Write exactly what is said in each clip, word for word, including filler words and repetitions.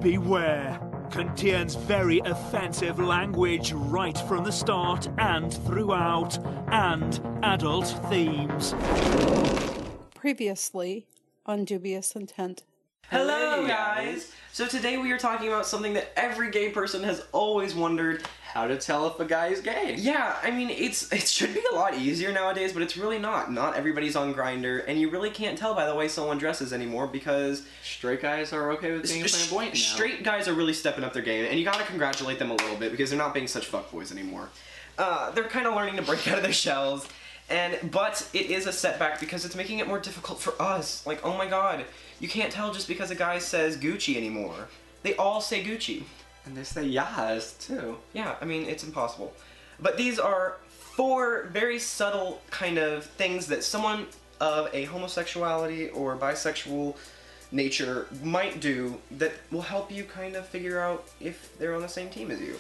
beware. Contains very offensive language right from the start and throughout, and adult themes. Previously on Dubious Intent. Hello, guys! So today we are talking about something that every gay person has always wondered. How to tell if a guy is gay. Yeah, I mean, it's it should be a lot easier nowadays, but it's really not. Not everybody's on Grindr, and you really can't tell by the way someone dresses anymore because... Straight guys are okay with being st- flamboyant now. Straight guys are really stepping up their game, and you gotta congratulate them a little bit because they're not being such fuckboys anymore. Uh, they're kind of learning to break out of their shells, and but it is a setback because it's making it more difficult for us. Like, oh my god, you can't tell just because a guy says Gucci anymore. They all say Gucci. And they say yas, too. Yeah, I mean, it's impossible. But these are four very subtle kind of things that someone of a homosexuality or bisexual nature might do that will help you kind of figure out if they're on the same team as you.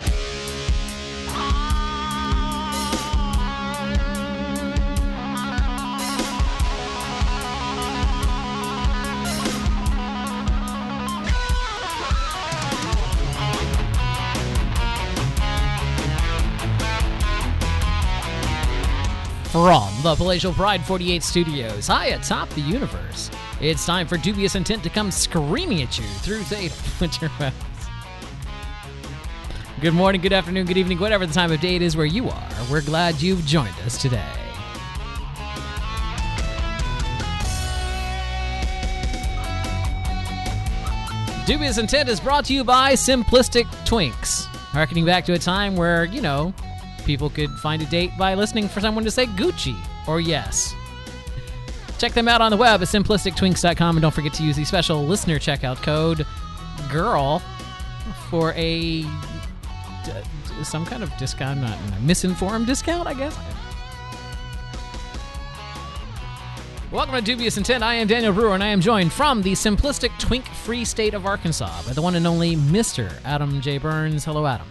From the Palatial Pride forty-eight Studios, high atop the universe, it's time for Dubious Intent to come screaming at you through the interwebs. Good morning, good afternoon, good evening, whatever the time of day it is where you are. We're glad you've joined us today. Dubious Intent is brought to you by Simplistic Twinks, harkening back to a time where, you know, people could find a date by listening for someone to say Gucci or yes. Check them out on the web at simplistic twinks dot com, and don't forget to use the special listener checkout code GIRL for a d- d- some kind of discount, not a misinformed discount, I guess. Welcome to Dubious Intent. I am Daniel Brewer, and I am joined from the simplistic twink-free state of Arkansas by the one and only Mister Adam J. Burns. Hello, Adam.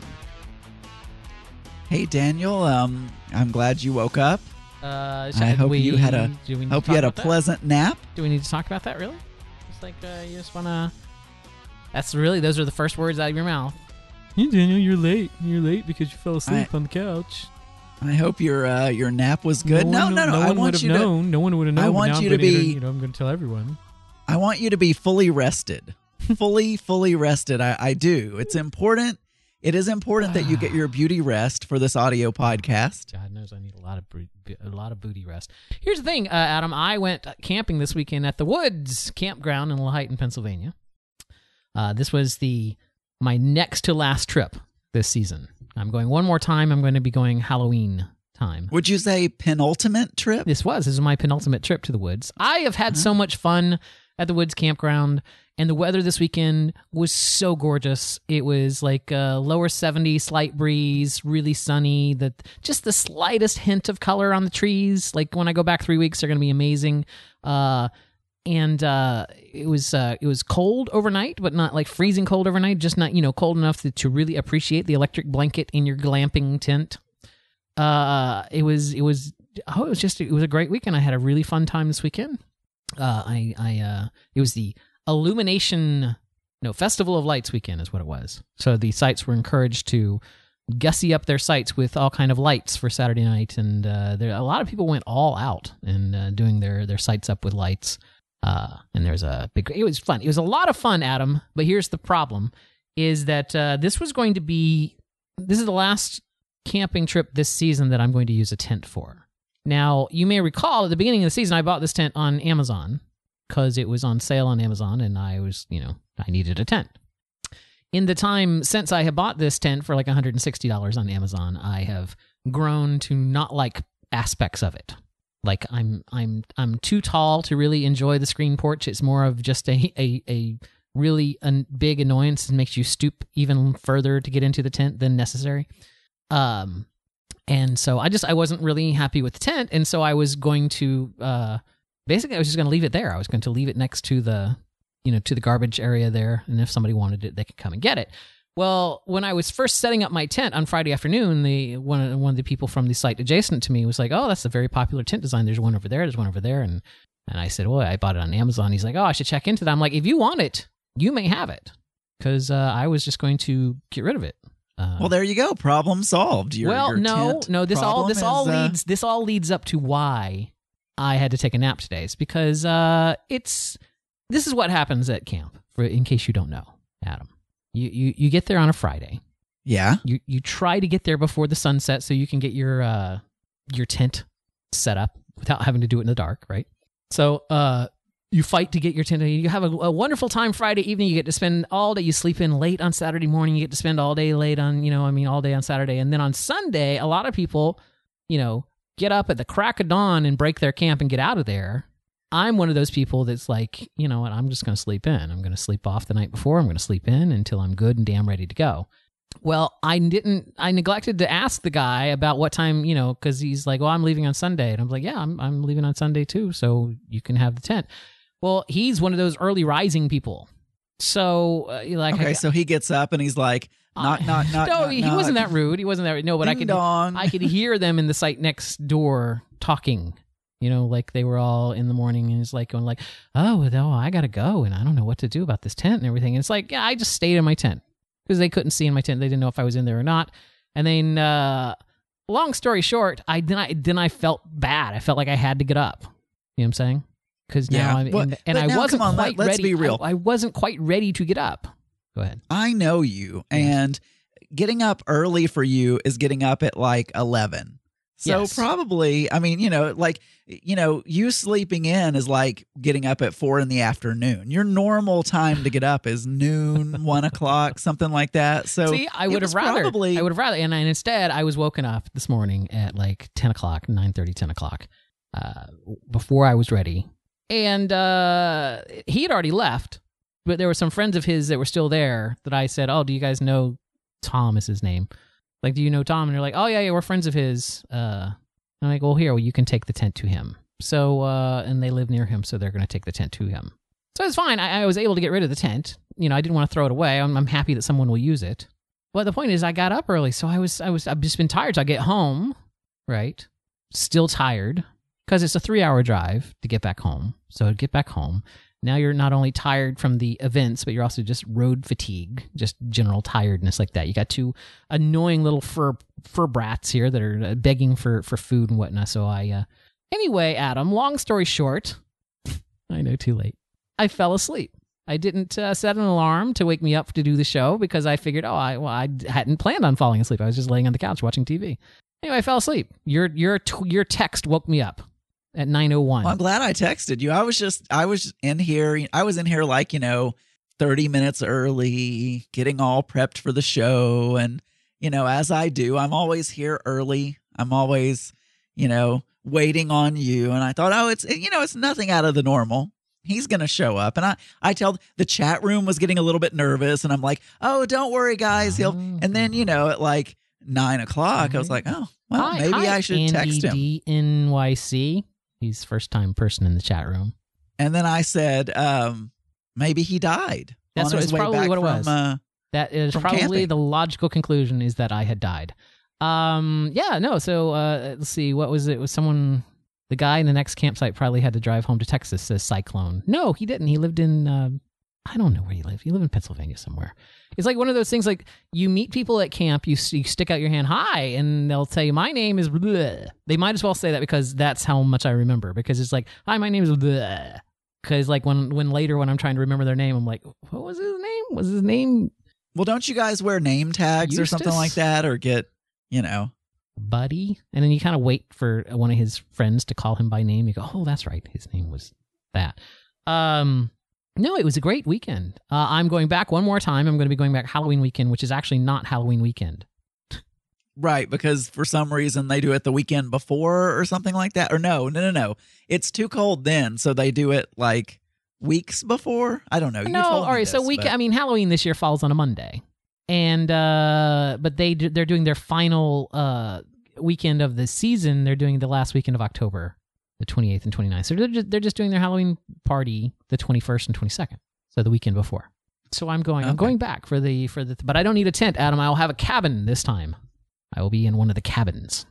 Hey Daniel, um, I'm glad you woke up. Uh, I hope we, you had a do we need hope to you had a talk about pleasant that? nap. Do we need to talk about that? Really? It's like uh, you just wanna. That's really those are the first words out of your mouth. Hey Daniel, you're late. You're late because you fell asleep I, on the couch. I hope your uh, your nap was good. No, one, no, no. no I one want would you have to. known. No one would have known. I want now you I'm to gonna, be. You know, I'm going to tell everyone. I want you to be fully rested. fully, fully rested. I, I do. It's important. It is important that you get your beauty rest for this audio podcast. God knows I need a lot of a lot of booty rest. Here's the thing, uh, Adam. I went camping this weekend at the Woods Campground in Lehighton, Pennsylvania. Uh, this was the my next to last trip this season. I'm going one more time. I'm going to be going Halloween time. Would you say penultimate trip? This was. This is my penultimate trip to the Woods. I have had so much fun at the Woods Campground, and the weather this weekend was so gorgeous. It was like a lower seventy, slight breeze, really sunny. The, just the slightest hint of color on the trees. Like when I go back three weeks, they're going to be amazing. Uh, and uh, it was uh, it was cold overnight, but not like freezing cold overnight. Just not, you know, cold enough to, to really appreciate the electric blanket in your glamping tent. Uh, it was it was oh, it was just it was a great weekend. I had a really fun time this weekend. Uh, I, I, uh, it was the Illumination, no, Festival of Lights weekend is what it was. So the sites were encouraged to gussy up their sites with all kind of lights for Saturday night, and uh, there a lot of people went all out and uh, doing their their sites up with lights. Uh, and there's a big. It was fun. It was a lot of fun, Adam. But here's the problem: is that uh, this was going to be this is the last camping trip this season that I'm going to use a tent for. Now, you may recall at the beginning of the season, I bought this tent on Amazon because it was on sale on Amazon, and I was, you know, I needed a tent. In the time since I have bought this tent for like one hundred sixty dollars on Amazon, I have grown to not like aspects of it. Like I'm, I'm, I'm too tall to really enjoy the screen porch. It's more of just a, a, a really un- big annoyance. It makes you stoop even further to get into the tent than necessary. Um. And so I just, I wasn't really happy with the tent. And so I was going to, uh, basically I was just going to leave it there. I was going to leave it next to the, you know, to the garbage area there. And if somebody wanted it, they could come and get it. Well, when I was first setting up my tent on Friday afternoon, the one of, one of the people from the site adjacent to me was like, oh, that's a very popular tent design. There's one over there. There's one over there. And, and I said, well, I bought it on Amazon. He's like, oh, I should check into that. I'm like, if you want it, you may have it. because uh, I was just going to get rid of it. Uh, Well, there you go. Problem solved. Your, well, your no, tent no. This all problem this all is, uh, leads this all leads up to why I had to take a nap today. It's because uh, it's this is what happens at camp. For in case you don't know, Adam, you you you get there on a Friday. Yeah. You you try to get there before the sunset so you can get your uh, your tent set up without having to do it in the dark, right? So uh, you fight to get your tent. You have a, a wonderful time Friday evening. You get to spend all day. You sleep in late on Saturday morning. You get to spend all day late on, you know, I mean, all day on Saturday. And then on Sunday, a lot of people, you know, get up at the crack of dawn and break their camp and get out of there. I'm one of those people that's like, you know what, I'm just going to sleep in. I'm going to sleep off the night before. I'm going to sleep in until I'm good and damn ready to go. Well, I didn't, I neglected to ask the guy about what time, you know, because he's like, well, I'm leaving on Sunday. And I'm like, yeah, I'm, I'm leaving on Sunday too. So you can have the tent. Well, he's one of those early rising people. So, uh, like, Okay, I, so he gets up and he's like, knock, uh, knock, knock. No, knock, he knock. wasn't that rude. He wasn't that rude. No, but I Ding could, dong. I could hear them in the site next door talking. You know, like they were all in the morning and it's like going like, oh, no, I got to go. And I don't know what to do about this tent and everything. And it's like, yeah, I just stayed in my tent because they couldn't see in my tent. They didn't know if I was in there or not. And then, uh, long story short, I then I then I felt bad. I felt like I had to get up. You know what I'm saying? Because now Yeah. I'm Well, and, and but I now, wasn't come on, quite let- let's ready. be real. I, I wasn't quite ready to get up. Go ahead. I know you, and getting up early for you is getting up at like eleven. So Yes. probably, I mean, you know, like, you know, you sleeping in is like getting up at four in the afternoon. Your normal time to get up is noon, one o'clock, something like that. So See, I it would was have rather. probably, I would have rather, and, and instead, I was woken up this morning at like ten o'clock, nine thirty, ten o'clock, uh, before I was ready, and uh, he had already left. But there were some friends of his that were still there. That I said, "Oh, do you guys know Tom? Is his name? Like, do you know Tom?" And they're like, "Oh yeah, yeah, we're friends of his." Uh, I'm like, "Well, here, well, you can take the tent to him." So, uh, and they live near him, so they're going to take the tent to him. So it's fine. I, I was able to get rid of the tent. You know, I didn't want to throw it away. I'm, I'm happy that someone will use it. But the point is, I got up early, so I was, I was, I've just been tired. So I get home, right? Still tired because it's a three-hour drive to get back home. So I get back home. Now you're not only tired from the events, but you're also just road fatigue, just general tiredness like that. You got two annoying little fur fur brats here that are begging for, for food and whatnot. So I, uh, anyway, Adam, long story short, I know, too late. I fell asleep. I didn't uh, set an alarm to wake me up to do the show because I figured, oh, I well, I hadn't planned on falling asleep. I was just laying on the couch watching T V. Anyway, I fell asleep. Your your t- your text woke me up at nine oh one. well, I'm glad I texted you. I was just, I was in here, I was in here like, you know, thirty minutes early, getting all prepped for the show. And, you know, as I do, I'm always here early. I'm always, you know, waiting on you. And I thought, oh, it's, you know, it's nothing out of the normal. He's going to show up. And I, I tell the chat room was getting a little bit nervous and I'm like, oh, don't worry guys. He'll, and then, you know, at like nine o'clock, I was like, oh, well, Hi- maybe hi, I should Andy text him. D N Y C. He's first time person in the chat room. And then I said, um, maybe he died. That's on what- his it's way probably back what it from, was. Uh, That is From probably camping. the logical conclusion is that I had died. Um, yeah, no. So uh, let's see. What was it? Was someone? The guy in the next campsite probably had to drive home to Texas. Says Cyclone. No, he didn't. He lived in. Uh, I don't know where he lived. He lived in Pennsylvania somewhere. It's like one of those things. Like you meet people at camp, you, you stick out your hand, hi, and they'll tell you, my name is. Bleh. They might as well say that because that's how much I remember. Because it's like, hi, my name is. Bleh. Because like when when later when I'm trying to remember their name, I'm like, what was his name? Was his name? well, don't you guys wear name tags or something Eustace? like that, or get, you know? Buddy, and then you kind of wait for one of his friends to call him by name. You go, oh, that's right, his name was that. Um, no, it was a great weekend. Uh, I'm going back one more time. I'm going to be going back Halloween weekend, which is actually not Halloween weekend. Right, because for some reason they do it the weekend before or something like that. Or no, no, no, no. It's too cold then, so they do it like weeks before. I don't know. You no, told all me right. So this, week. but- I mean, Halloween this year falls on a Monday, and uh, but they do- they're doing their final uh weekend of the season. They're doing the last weekend of October, the twenty-eighth and twenty-ninth. So they're just, they're just doing their Halloween party the twenty-first and twenty-second. So the weekend before. So I'm going. I'm Okay. going back for the for the. But I don't need a tent, Adam. I will have a cabin this time. I will be in one of the cabins.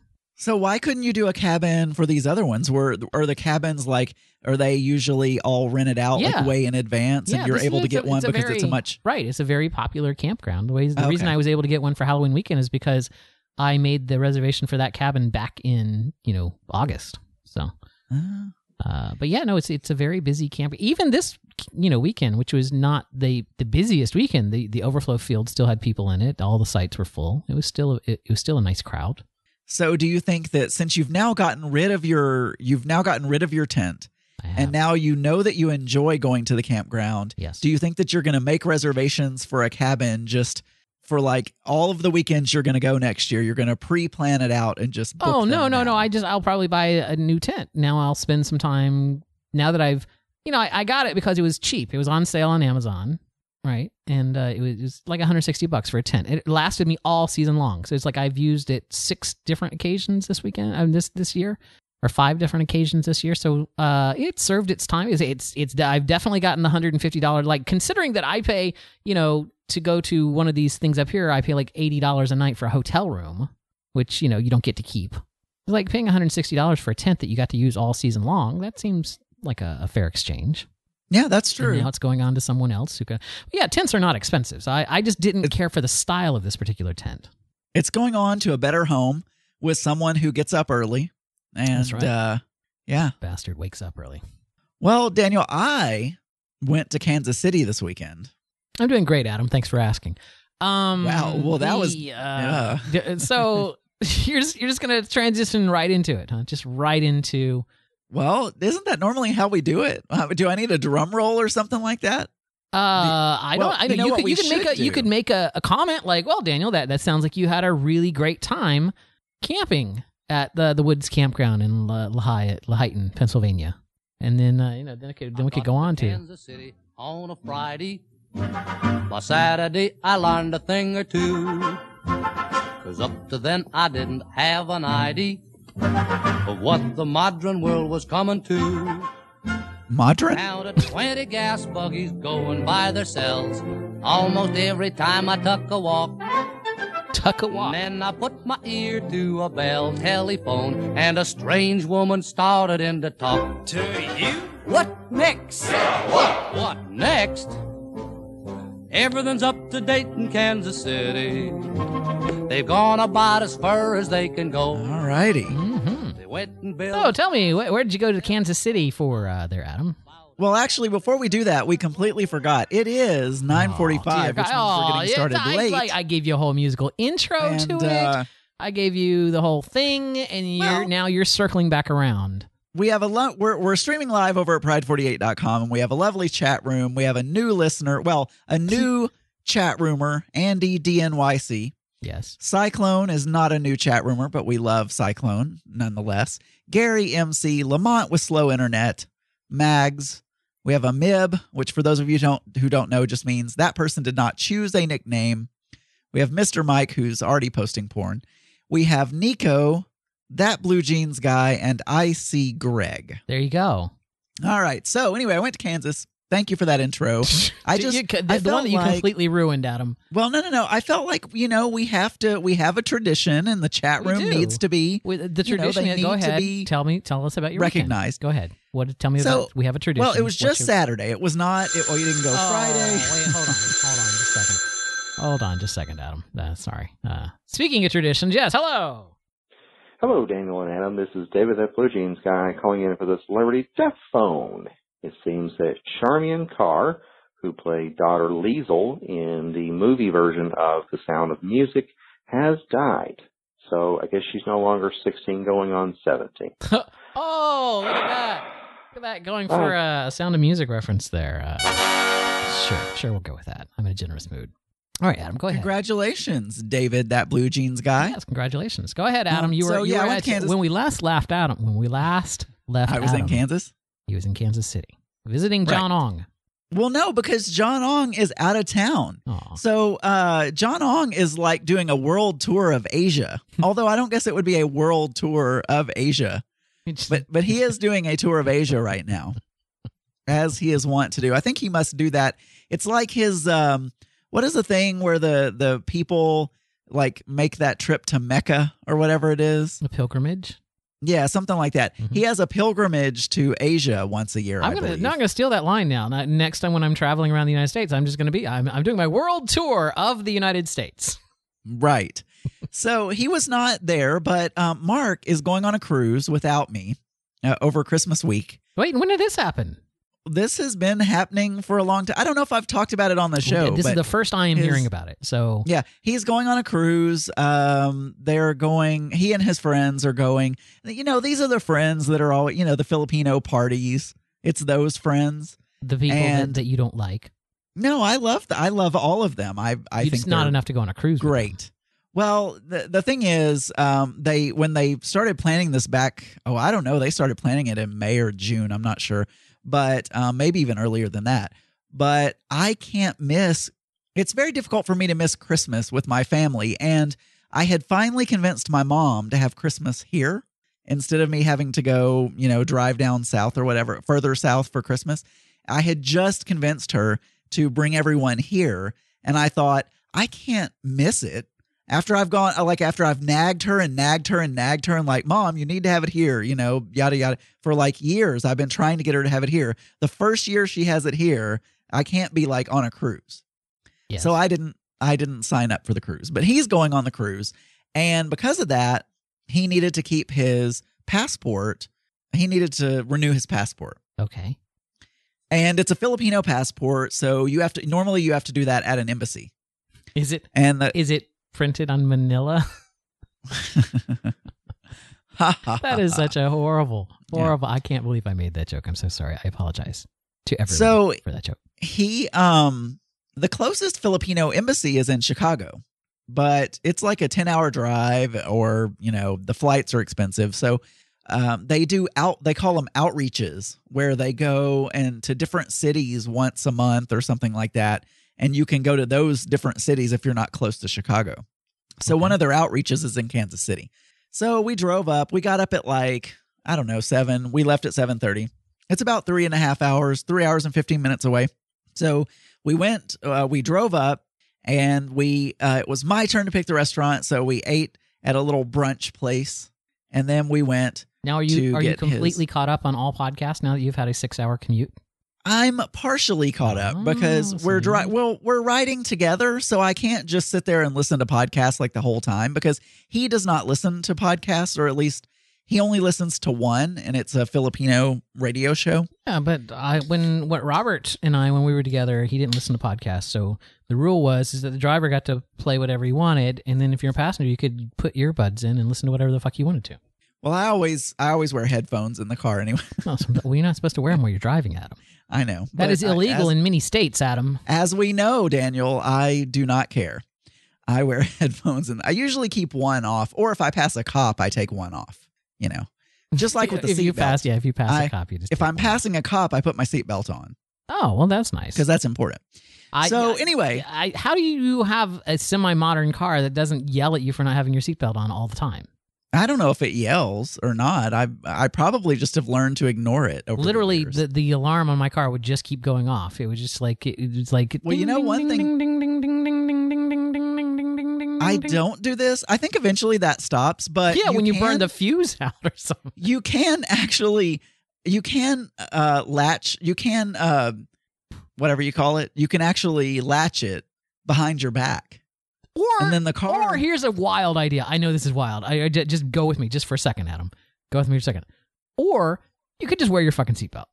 So why couldn't you do a cabin for these other ones? Were are the cabins like are they usually all rented out Yeah. like way in advance, Yeah, and you're this- able to it's get a- one it's a because very, it's a much right. It's a very popular campground. The, way, the Okay. reason I was able to get one for Halloween weekend is because I made the reservation for that cabin back in you know August. So, Uh, uh, but yeah, no, it's it's a very busy camp. Even this you know weekend, which was not the the busiest weekend, the the overflow field still had people in it. All the sites were full. It was still it, it was still a nice crowd. So do you think that since you've now gotten rid of your you've now gotten rid of your tent I have, and now you know that you enjoy going to the campground, yes. do you think that you're going to make reservations for a cabin just for like all of the weekends you're going to go next year? You're going to pre-plan it out and just book Oh no, them no, now? no! I just I'll probably buy a new tent. Now I'll spend some time. Now that I've, you know, I, I got it because it was cheap. It was on sale on Amazon, right? And uh, it, was, it was like one hundred sixty bucks for a tent. It lasted me all season long. So it's like I've used it six different occasions this weekend. Um, this this year, or five different occasions this year. So uh, it served its time. It's it's, it's I've definitely gotten the one hundred fifty dollars. Like considering that I pay, you know, to go to one of these things up here, I pay like eighty dollars a night for a hotel room, which you know you don't get to keep. It's like paying one hundred sixty dollars for a tent that you got to use all season long. That seems like a, a fair exchange. Yeah, that's And true. now it's going on to someone else who can. But yeah, tents are not expensive. So I, I just didn't care for the style of this particular tent. It's going on to a better home with someone who gets up early. And That's right. uh, yeah. Bastard wakes up early. Well, Daniel, I went to Kansas City this weekend. I'm doing great, Adam. Thanks for asking. Um, Wow, well, that was- the, uh, d- so you're just, you're just gonna transition right into it, huh? Just right into. Well, isn't that normally how we do it? Uh, do I need a drum roll or something like that? Uh, I well, don't. I you don't. know You, what could. we You could make should a. You do? could make a, a comment like, "Well, Daniel, that that sounds like you had a really great time camping at the the Woods Campground in La, Lahia, Laheyton, Pennsylvania." And then uh, you know, then, I could, then we could go on to. Kansas City on a Friday. By Saturday, I learned a thing or two. Cause up to then, I didn't have an idea of what the modern world was coming to. Modern? Now to twenty gas buggies going by themselves almost every time I took a walk. Tuck a walk. And then I put my ear to a bell telephone, and a strange woman started in to talk. To you? What next? What? What next? Everything's up to date in Kansas City. They've gone about as far as they can go. All righty. They went and built. Oh, tell me, wh- where did you go to Kansas City for uh, there, Adam? Well, actually, before we do that, we completely forgot. It is nine forty-five, which means we're getting yeah, started I, late. Like, I gave you a whole musical intro And, to uh, it. I gave you the whole thing, and you're Well- now you're circling back around. we have a lo- we're we're streaming live over at pride forty-eight dot com, and we have a lovely chat room. We have a new listener, well, a new chat roomer, Andy D N Y C. Yes. Cyclone is not a new chat roomer, but we love Cyclone nonetheless. Gary M C, Lamont with slow internet, Mags. We have a Mib, which for those of you who don't who don't know just means that person did not choose a nickname. We have Mister Mike, who's already posting porn. We have Nico, that blue jeans guy, and I C Greg. There you go. All right. So anyway, I went to Kansas. Thank you for that intro. I just You- the, I the one felt that you like, completely ruined, Adam. well, no, no, no. I felt like, you know, we have to we have a tradition, and the chat We room do. needs to be With the you know, tradition, they yeah, go need to ahead. be Tell me, tell us about your weekend. recognized. Go ahead. What? Tell me So, about. We have a tradition. Well, it was What's just your- Saturday. It was not. It, well, you didn't go Oh, Friday. wait, hold on, hold on, just a second. Hold on, just a second, Adam. Uh, sorry. Uh, speaking of traditions, yes. Hello. Hello, Daniel and Adam. This is David, that Blue Jeans guy, calling in for the celebrity death phone. It seems that Charmian Carr, who played daughter Liesel in the movie version of The Sound of Music, has died. So I guess she's no longer sixteen, going on seventeen. Oh, look at that. Look at that. Going for a Sound of Music reference there. Uh, sure, sure, we'll go with that. I'm in a generous mood. All right, Adam, go ahead. Congratulations, David, that blue jeans guy. Yes, congratulations. Go ahead, Adam. Um, You were, so, you yeah, were I went at- to Kansas. when we last left Adam. When we last left I was Adam, in Kansas. He was in Kansas City visiting John Ong. Well, no, because John Ong is out of town. Aw. So uh, John Ong is like doing a world tour of Asia. Although I don't guess it would be a world tour of Asia. But but he is doing a tour of Asia right now, as he is wont to do. I think he must do that. It's like his um, what is the thing where the the people like make that trip to Mecca or whatever it is. A pilgrimage. Yeah, something like that. Mm-hmm. He has a pilgrimage to Asia once a year. I'm I gonna believe. not gonna steal that line now. Not- Next time when I'm traveling around the United States, I'm just gonna be I'm I'm doing my world tour of the United States. Right. So he was not there, but um, Mark is going on a cruise without me uh, over Christmas week. Wait, when did this happen? This has been happening for a long time. I don't know if I've talked about it on the show. Okay, this is but the first I am his- hearing about it. So Yeah, he's going on a cruise. Um, they're going. He and his friends are going. You know, these are the friends that are all. You know, the Filipino parties. It's those friends. the people that, and- that you don't like, No, I love. The, I love all of them. I. I it's think not they're enough to go on a cruise. with them. great. Well, the the thing is, um, they when they started planning this back. Oh, I don't know. They started planning it in May or June. I'm not sure, but um, maybe even earlier than that. But I can't miss. It's very difficult for me to miss Christmas with my family, and I had finally convinced my mom to have Christmas here instead of me having to go, you know, drive down south or whatever, further south for Christmas. I had just convinced her to bring everyone here, and I thought I can't miss it. After I've gone, like after I've nagged her and nagged her and nagged her and like, Mom, you need to have it here, you know, yada, yada. For like years, I've been trying to get her to have it here. The first year she has it here, I can't be like on a cruise. Yes. So I didn't, I didn't sign up for the cruise, but he's going on the cruise. And because of that, he needed to keep his passport. He needed to renew his passport. Okay. And it's a Filipino passport. So you have to, normally you have to do that at an embassy. Is it And the, is it printed on Manila? That is such a horrible, horrible. I can't believe I made that joke. I'm so sorry. I apologize to everyone So- for that joke. he um the closest Filipino embassy is in Chicago, but it's like a ten hour drive, or you know the flights are expensive. So um, they do out they call them outreaches, where they go and to different cities once a month or something like that, and you can go to those different cities if you're not close to Chicago. So Okay. one of their outreaches is in Kansas City. So we drove up. We got up at like I don't know seven. We left at seven thirty. It's about three and a half hours, three hours and fifteen minutes away. So we went, uh, we drove up, and we, uh, it was my turn to pick the restaurant. So we ate at a little brunch place, and then we went. Now, are you to are you get completely his- caught up on all podcasts now that you've had a six hour commute? I'm partially caught up Oh, because we're see. dri- well, we're riding together, so I can't just sit there and listen to podcasts like the whole time, because he does not listen to podcasts, or at least he only listens to one, and it's a Filipino radio show. Yeah, but I when what Robert and I when we were together, he didn't listen to podcasts. So the rule was is that the driver got to play whatever he wanted, and then if you're a passenger, you could put earbuds in and listen to whatever the fuck you wanted to. Well, I always I always wear headphones in the car anyway. No, so, well, you're not supposed to wear them while you're driving, Adam. I know. That but is I- illegal as- in many states, Adam. As we know, Daniel, I do not care. I wear headphones, and I usually keep one off, or if I pass a cop, I take one off. You know, just like with the if you seatbelt. pass, yeah, if you pass I- a cop, you just If take I'm one. passing a cop, I put my seatbelt on Oh, well, that's nice. because that's important. I- so I- anyway, I, how do you have a semi-modern car that doesn't yell at you for not having your seatbelt on all the time? I don't know if it yells or not. I I probably just have learned to ignore it. Over Literally, the, years. the, the alarm on my car would just keep going off. It was just like it was like. Well, you know ding, one ding, thing- ding, ding, ding, ding, ding, ding, ding, ding, ding, ding, ding, ding, I ding. don't do this. I think eventually that stops. But Yeah, when you burn can- the fuse out or something. you can actually you can uh latch you can uh whatever you call it you can actually latch it behind your back, Or and then the car Or here's a wild idea. I know this is wild. I, I j- just go with me just for a second, Adam. Go with me for a second. Or you could just wear your fucking seatbelt.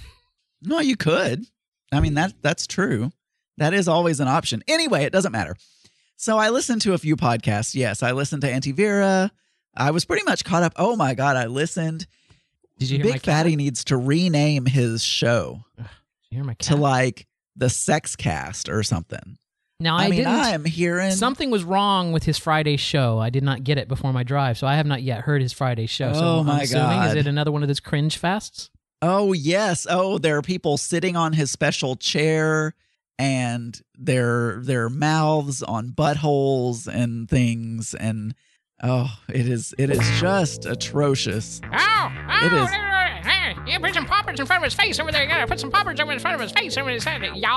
no you could I mean that that's true. That is always an option. Anyway, it doesn't matter. So I listened to a few podcasts. Yes, I listened to Antivira. I was pretty much caught up. Oh my god, I listened. Did you hear my Big cat? Fatty needs to rename his show Did you hear my cat? to like the Sex Cast or something. Now I, I, mean, didn't. I'm hearing Something was wrong with his Friday show. I did not get it before my drive, so I have not yet heard his Friday show. So Oh, I'm my assuming, God. is it another one of those cringe fests? Oh, yes. Oh, there are people sitting on his special chair, and their their mouths on buttholes and things, and oh, it is it is just atrocious. Oh, oh, It is. Hey, you put some poppers in front of his face over there. You gotta put some poppers over in front of his face over his head. Y'all?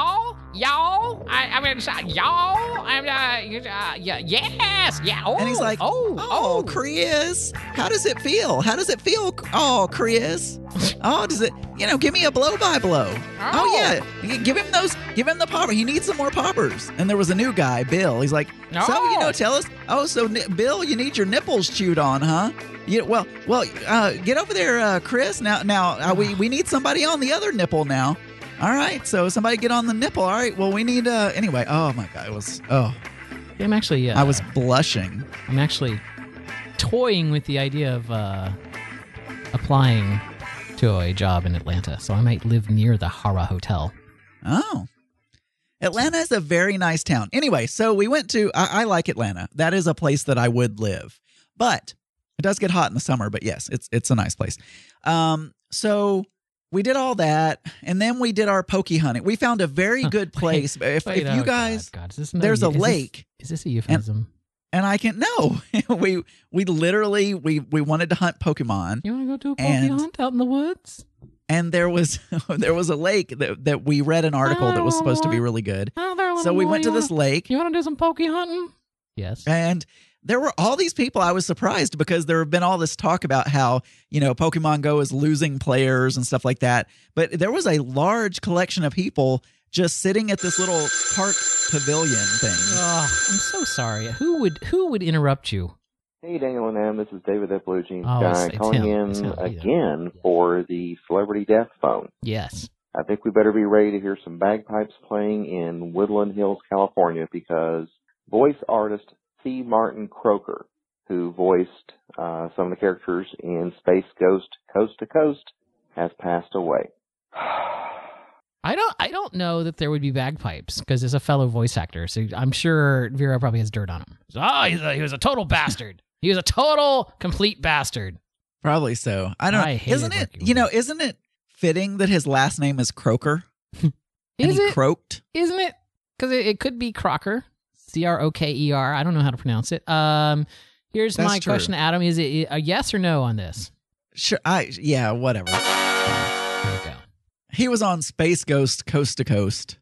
y'all. I, I'm gonna say, y'all. I'm uh, uh, yeah, yes, yeah. Oh, And he's like, oh, oh, Chris, how does it feel? How does it feel? Oh, Chris. Oh, does it, you know, give me a blow by blow. Oh, Oh. yeah. G- Give him those, give him the popper. He needs some more poppers. And there was a new guy, Bill. He's like, so, you know, Oh. tell us, oh, so Ni- Bill, you need your nipples chewed on, huh? Yeah, well, well, uh, get over there, uh, Chris. Now, now uh, we, we need somebody on the other nipple now. All right, so somebody get on the nipple. All right, well, we need, uh, anyway. Oh, my God, it was, oh, I'm actually. Uh, I was blushing. I'm actually toying with the idea of uh, applying to a job in Atlanta, so I might live near the Hara Hotel. Oh. Atlanta is a very nice town. Anyway, so we went to, I, I like Atlanta. That is a place that I would live. But it does get hot in the summer, but yes, it's it's a nice place. Um, so we did all that, and then we did our poke hunting. We found a very good place. if Wait, if oh, you guys, God, God, is this another- there's a is this- lake. Is this a euphemism? And I can, no, we we literally, we, we wanted to hunt Pokemon. You want to go to a poke and- hunt out in the woods? And there was there was a lake that, that we read an article that was supposed to be really good. Oh, there, So little we boy, went to you this wanna- lake. You want to do some poke hunting? Yes. And there were all these people. I was surprised because there have been all this talk about how, you know, Pokemon Go is losing players and stuff like that. But there was a large collection of people just sitting at this little park pavilion thing. Oh, I'm so sorry. Who would who would interrupt you? Hey, Daniel and Adam, this is David, that Blue Jeans Oh, it's- guy, it's calling him. It's in him. Yeah. again for the Celebrity Death Phone. Yes. I think we better be ready to hear some bagpipes playing in Woodland Hills, California, because voice artist C. Martin Croker, who voiced uh, some of the characters in Space Ghost Coast to Coast, has passed away. I don't I don't know that there would be bagpipes because there's a fellow voice actor, so I'm sure Vera probably has dirt on him. So, oh, he's a, he was a total bastard. He was a total complete bastard. Probably so. I don't I know. hated Isn't it, working you with know, isn't it fitting that his last name is Croker? And Is he it? croaked? Isn't it? Because it, it could be Crocker, C R O K E R. I don't know how to pronounce it. Um, here's That's my true. question, Adam: is it a yes or no on this? Sure. I, yeah, whatever. There you go. He was on Space Ghost Coast to Coast.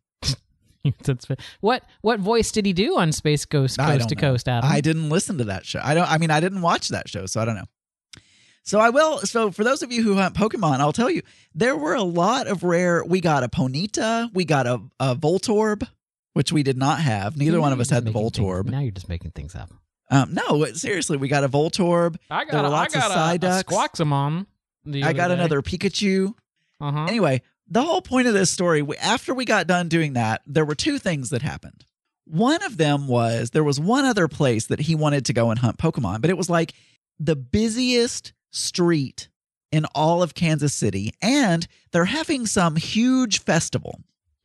That's fa- what what voice did he do on Space Ghost I Coast don't to know. Coast, Adam? I didn't listen to that show. I don't. I mean, I didn't watch that show, so I don't know. So I will. So for those of you who hunt Pokemon, I'll tell you there were a lot of rare. We got a Ponyta. We got a, a Voltorb, which we did not have. Neither Now one of you're us just had the making things- Voltorb. now you're just making things up. Um, no, seriously, we got a Voltorb. I There were lots of Psyducks. Squawksamon. I got another Pikachu. Uh huh. Anyway, the whole point of this story, we- after we got done doing that, there were two things that happened. One of them was there was one other place that he wanted to go and hunt Pokemon, but it was like the busiest street in all of Kansas City, and they're having some huge festival.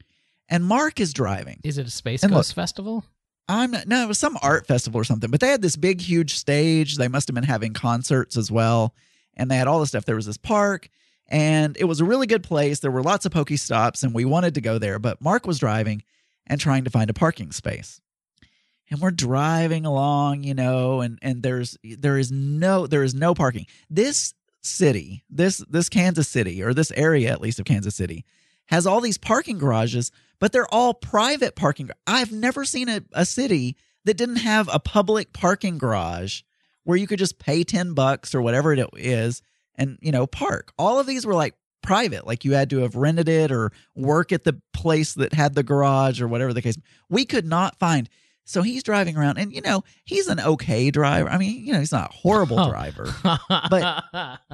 And Mark is driving. Is it a Space And Ghost look- Festival? I'm not, no, it was some art festival or something, but they had this big, huge stage. They must have been having concerts as well. And they had all this stuff. There was this park, and it was a really good place. There were lots of Pokestops, and we wanted to go there, but Mark was driving and trying to find a parking space. And we're driving along, you know, and, and there's there is no there is no parking. This city, this this Kansas City, or this area at least of Kansas City, has all these parking garages, but they're all private parking. I've never seen a, a city that didn't have a public parking garage where you could just pay ten bucks or whatever it is and, you know, park. All of these were like private, like you had to have rented it or work at the place that had the garage or whatever the case. We could not find. So he's driving around, and, you know, he's an okay driver. I mean, you know, he's not a horrible Oh. driver, but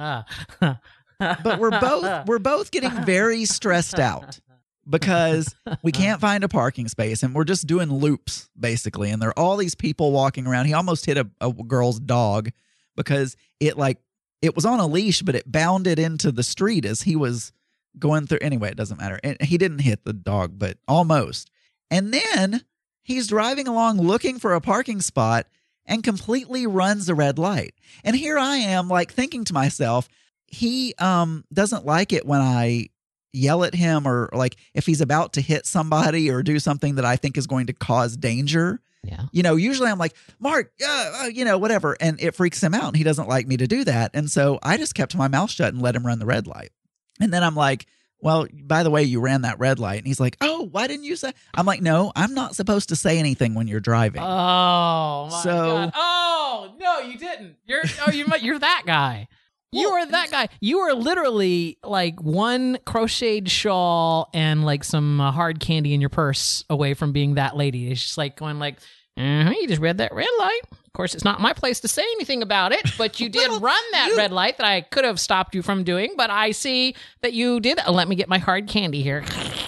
but we're both we're both getting very stressed out because we can't find a parking space, and we're just doing loops basically. And there are all these people walking around. He almost hit a, a girl's dog because it like it was on a leash, but it bounded into the street as he was going through. Anyway, it doesn't matter. And he didn't hit the dog, but almost. And then he's driving along looking for a parking spot and completely runs the red light. And here I am, like, thinking to myself, he um doesn't like it when I yell at him, or like if he's about to hit somebody or do something that I think is going to cause danger. Yeah. You know, usually I'm like, Mark, uh, uh, you know, whatever. And it freaks him out, and he doesn't like me to do that. And so I just kept my mouth shut and let him run the red light. And then I'm like, well, by the way, you ran that red light. And he's like, oh, why didn't you say? I'm like, no, I'm not supposed to say anything when you're driving. Oh my So- god! Oh no, you didn't. You're oh you you're that guy. You Well, are that guy. You are literally like one crocheted shawl and like some uh, hard candy in your purse away from being that lady. It's just like going like, uh-huh, you just read that red light. Of course, it's not my place to say anything about it, but you did Well, run that you- red light that I could have stopped you from doing. But I see that you did. Let me get my hard candy here.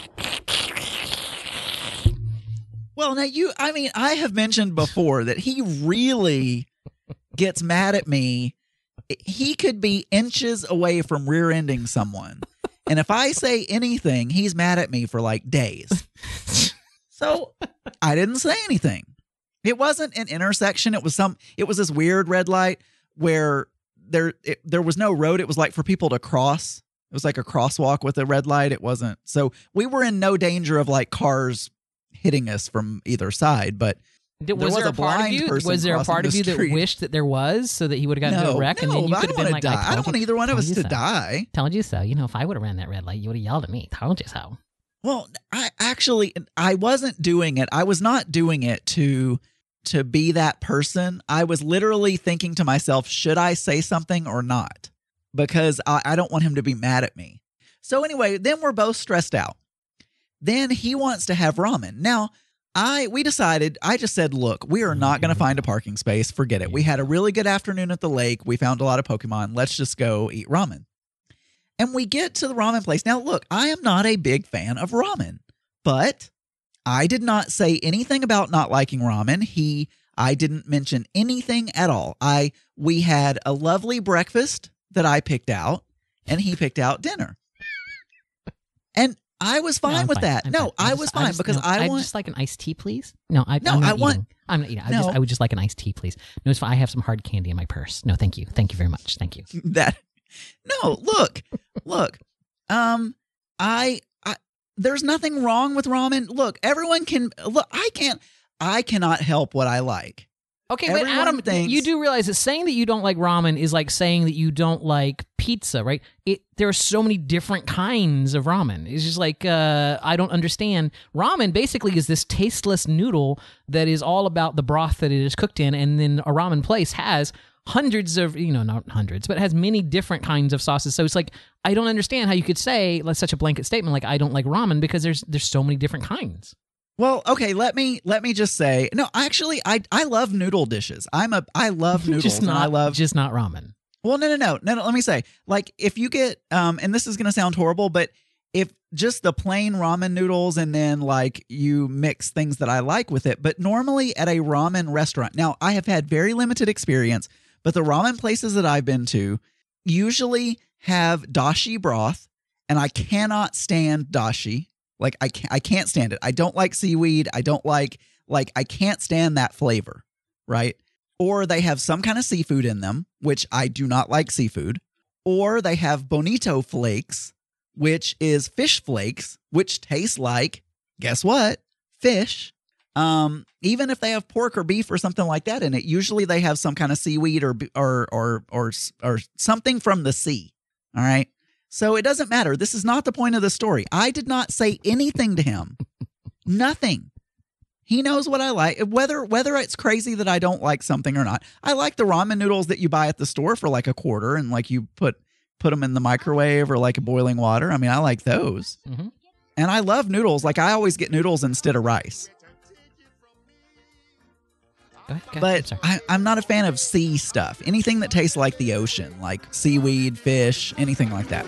Well, now you, I mean, I have mentioned before that he really gets mad at me. He could be inches away from rear-ending someone. And if I say anything, he's mad at me for like days. So I didn't say anything. It wasn't an intersection. It was some, it was this weird red light where there, it, there was no road. It was like for people to cross. It was like a crosswalk with a red light. It wasn't. So we were in no danger of like cars hitting us from either side, but Did, there was, was there a a part of blind you? person Was there a crossing part of the you that street. wished that there was, so that he would have gotten into no, a wreck, no, and then you I could have don't been want like, to die. I, I told don't you, want either one of told us you to so. die. Told you so. You know, if I would have ran that red light, you would have yelled at me. Told you so. Well, I actually, I wasn't doing it. I was not doing it to to be that person. I was literally thinking to myself, should I say something or not? Because I, I don't want him to be mad at me. So anyway, then we're both stressed out. Then he wants to have ramen. Now, I we decided, I just said, look, we are not going to find a parking space. Forget it. We had a really good afternoon at the lake. We found a lot of Pokemon. Let's just go eat ramen. And we get to the ramen place. Now, look, I am not a big fan of ramen, but I did not say anything about not liking ramen. He, I didn't mention anything at all. I, we had a lovely breakfast that I picked out, and he picked out dinner. And I was fine No, I'm with fine. that. I'm no, fine. I just- was fine just- because no, I I'd want. just like an iced tea, please. No, I, No, I'm not I want- eating. I'm not eating. I No. just, I would just like an iced tea, please. No, it's fine. I have some hard candy in my purse. No, thank you. Thank you very much. Thank you. that no look look um I, I there's nothing wrong with ramen. Look, everyone can look. I can't I cannot help what I like. Okay, but Everyone Adam, thinks- you do realize that saying that you don't like ramen is like saying that you don't like pizza, right? It there are so many different kinds of ramen. It's just like uh, I don't understand. Ramen basically is this tasteless noodle that is all about the broth that it is cooked in, and then a ramen place has hundreds of, you know, not hundreds, but has many different kinds of sauces. So it's like I don't understand how you could say like such a blanket statement like I don't like ramen because there's there's so many different kinds. Well, okay, let me let me just say no. Actually, I I love noodle dishes. I'm a I love noodles. just and not I love just not ramen. Well, no, no, no, no, no. Let me say, like, if you get, um, and this is going to sound horrible, but if just the plain ramen noodles and then like you mix things that I like with it, but normally at a ramen restaurant, now I have had very limited experience, but the ramen places that I've been to usually have dashi broth, and I cannot stand dashi. Like, I can't, I can't stand it. I don't like seaweed. I don't like, like, I can't stand that flavor, right? Or they have some kind of seafood in them, which I do not like seafood. Or they have bonito flakes, which is fish flakes, which taste like, guess what? Fish. Um, even if they have pork or beef or something like that in it, usually they have some kind of seaweed or or or or or something from the sea. All right. So it doesn't matter. This is not the point of the story. I did not say anything to him. Nothing. He knows what I like. Whether whether it's crazy that I don't like something or not. I like the ramen noodles that you buy at the store for like a quarter and like you put put them in the microwave or like boiling water. I mean, I like those. Mm-hmm. And I love noodles. Like I always get noodles instead of rice. Go ahead, go ahead. I'm But sorry. I, I'm not a fan of sea stuff. Anything that tastes like the ocean, like seaweed, fish, anything like that.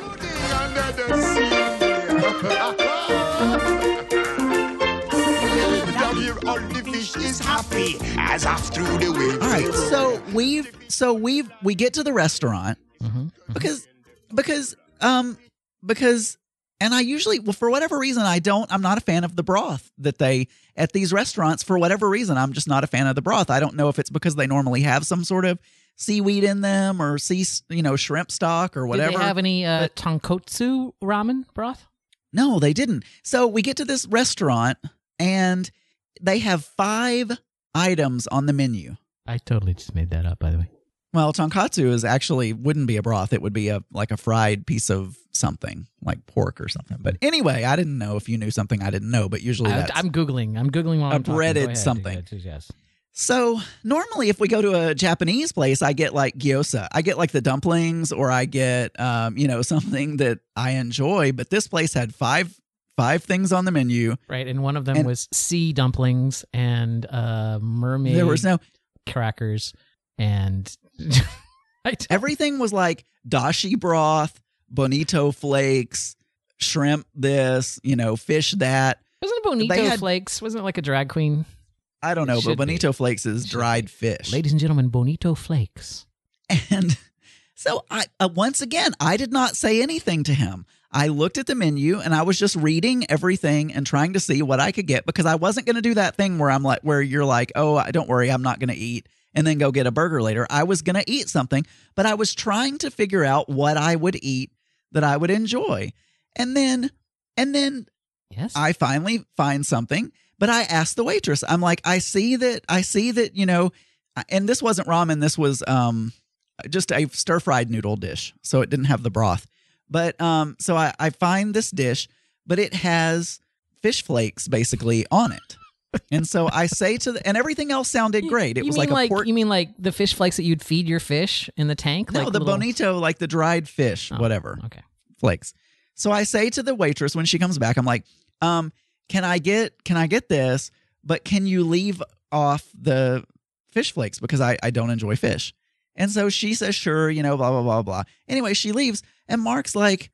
All the fish is happy as off through the wind. All right, so we've so we've we get to the restaurant Mhm, mhm. because because um because and I usually well for whatever reason I don't I'm not a fan of the broth that they at these restaurants for whatever reason I'm just not a fan of the broth. I don't know if it's because they normally have some sort of seaweed in them or sea you know shrimp stock or whatever. Did they have any uh, tonkotsu ramen broth? No, they didn't. So we get to this restaurant and they have five items on the menu. I totally just made that up, by the way. Well, tonkatsu is actually wouldn't be a broth. It would be a like a fried piece of something, like pork or something. But anyway, I didn't know if you knew something I didn't know. But usually I, that's I'm googling. I'm googling while a I'm talking. Go breaded ahead. something. Yes. So normally, if we go to a Japanese place, I get like gyoza. I get like the dumplings, or I get um, you know something that I enjoy. But this place had five five things on the menu. Right, and one of them And- was sea dumplings and uh, mermaid. There was no crackers and everything was like dashi broth, bonito flakes, shrimp this, you know, fish that. Wasn't it Bonito They had- Flakes? Wasn't it like a drag queen? I don't know, It but should bonito be. flakes is Should dried be. fish. Ladies and gentlemen, Bonito Flakes. And so I uh, once again, I did not say anything to him. I looked at the menu and I was just reading everything and trying to see what I could get, because I wasn't going to do that thing where I'm like, where you're like, oh, don't worry, I'm not going to eat and then go get a burger later. I was going to eat something, but I was trying to figure out what I would eat that I would enjoy. And then, and then Yes. I finally find something, but I asked the waitress, I'm like, I see that, I see that, you know, and this wasn't ramen. This was um, just a stir fried noodle dish. So it didn't have the broth. But um, so I, I find this dish, but it has fish flakes basically on it. And so I say to the, and everything else sounded great. It you was mean like a pork. You mean like the fish flakes that you'd feed your fish in the tank? No, like the little- bonito, like the dried fish, Oh, whatever. Okay. Flakes. So I say to the waitress when she comes back, I'm like, um, can I get can I get this? But can you leave off the fish flakes because I, I don't enjoy fish. And so she says, sure, you know, blah, blah, blah, blah. Anyway, she leaves and Mark's like,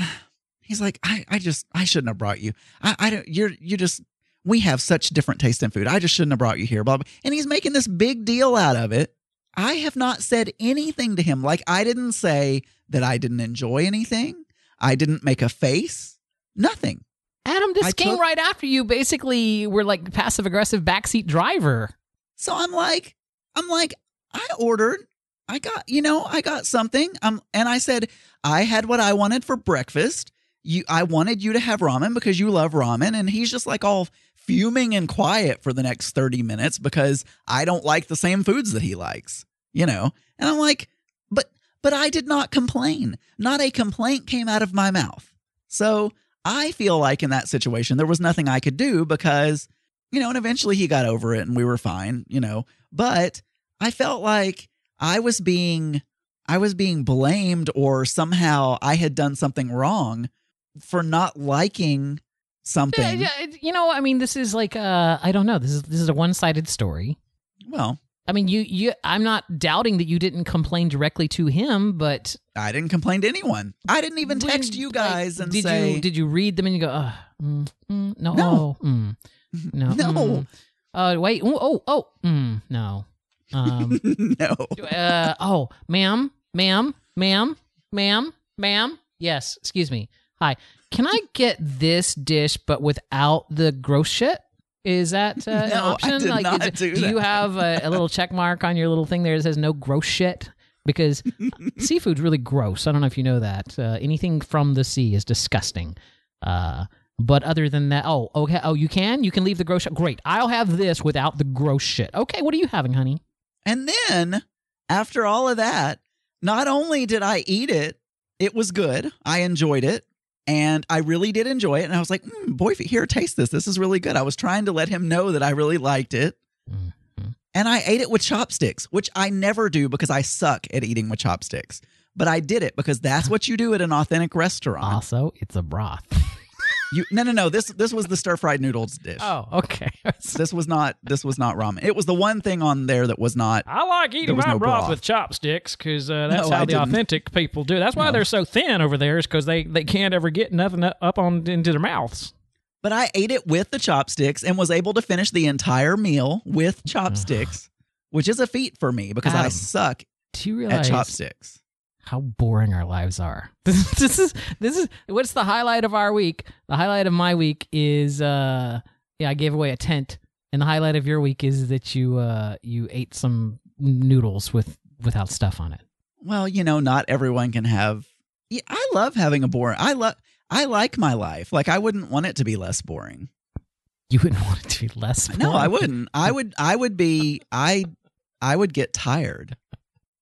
he's like, I, I just, I shouldn't have brought you. I, I don't, you're, you just, we have such different taste in food. I just shouldn't have brought you here, blah, blah. And he's making this big deal out of it. I have not said anything to him. Like, I didn't say that I didn't enjoy anything. I didn't make a face. Nothing. Adam, this I came took- right after you basically were like passive aggressive backseat driver. So I'm like, I'm like, I ordered, I got, you know, I got something. Um, and I said, I had what I wanted for breakfast. You, I wanted you to have ramen because you love ramen. And he's just like all fuming and quiet for the next thirty minutes because I don't like the same foods that he likes, you know? And I'm like, but, but I did not complain. Not a complaint came out of my mouth. So I feel like in that situation, there was nothing I could do because, you know, and eventually he got over it and we were fine, you know, but I felt like I was being, I was being blamed or somehow I had done something wrong for not liking something. Yeah, yeah, you know, I mean, this is like, uh, I don't know. This is, this is a one-sided story. Well, I mean, you, you, I'm not doubting that you didn't complain directly to him, but I didn't complain to anyone. I didn't even text when, you guys like, and did say, you, did you read them and you go, uh, mm, mm, no, No. oh, mm, no, No. mm. uh, wait, oh, oh, oh, mm, no, um, no. uh, oh, ma'am, ma'am, ma'am, ma'am, ma'am. Yes, excuse me. Hi. Can I get this dish but without the gross shit? Is that uh, an No, I option? did like, not is it, do do you that. have a, a little check mark on your little thing there that says no gross shit? Because seafood's really gross. I don't know if you know that. Uh, anything from the sea is disgusting. Uh, but other than that, oh, okay. Oh, you can? You can leave the gross shit? Great. I'll have this without the gross shit. Okay, what are you having, honey? And then after all of that, not only did I eat it, it was good. I enjoyed it. And I really did enjoy it. And I was like, mm, boy, here, taste this. This is really good. I was trying to let him know that I really liked it. Mm-hmm. And I ate it with chopsticks, which I never do because I suck at eating with chopsticks. But I did it because that's what you do at an authentic restaurant. Also, it's a broth. You no no no. This this was the stir fried noodles dish. Oh, okay. This was not this was not ramen. It was the one thing on there that was not. I like There eating was my no broth, broth. with chopsticks because uh, that's No, how I the didn't. authentic people do. That's why No. they're so thin over there, is because they, they can't ever get nothing up on into their mouths. But I ate it with the chopsticks and was able to finish the entire meal with chopsticks, which is a feat for me because I Adam, suck Do you at realize chopsticks. how boring our lives are? This, this is this is what's the highlight of our week? The highlight of my week is uh yeah, I gave away a tent, and the highlight of your week is that you uh you ate some noodles with without stuff on it. Well, you know, not everyone can have. Yeah, I love having a boring. I love. I like my life. Like I wouldn't want it to be less boring. You wouldn't want it to be less boring. No, I wouldn't. I would. I would be. I. I would get tired.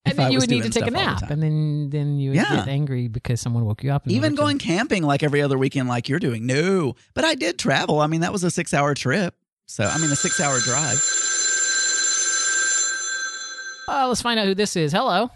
And if then I you was would need to doing take a stuff all the nap, time. and then then you would Yeah. get angry because someone woke you up. And Even you were going camping like every other weekend, like you're doing. No, but I did travel. I mean, that was a six hour trip. So, I mean, a six hour drive. Uh, let's find out who this is. Hello.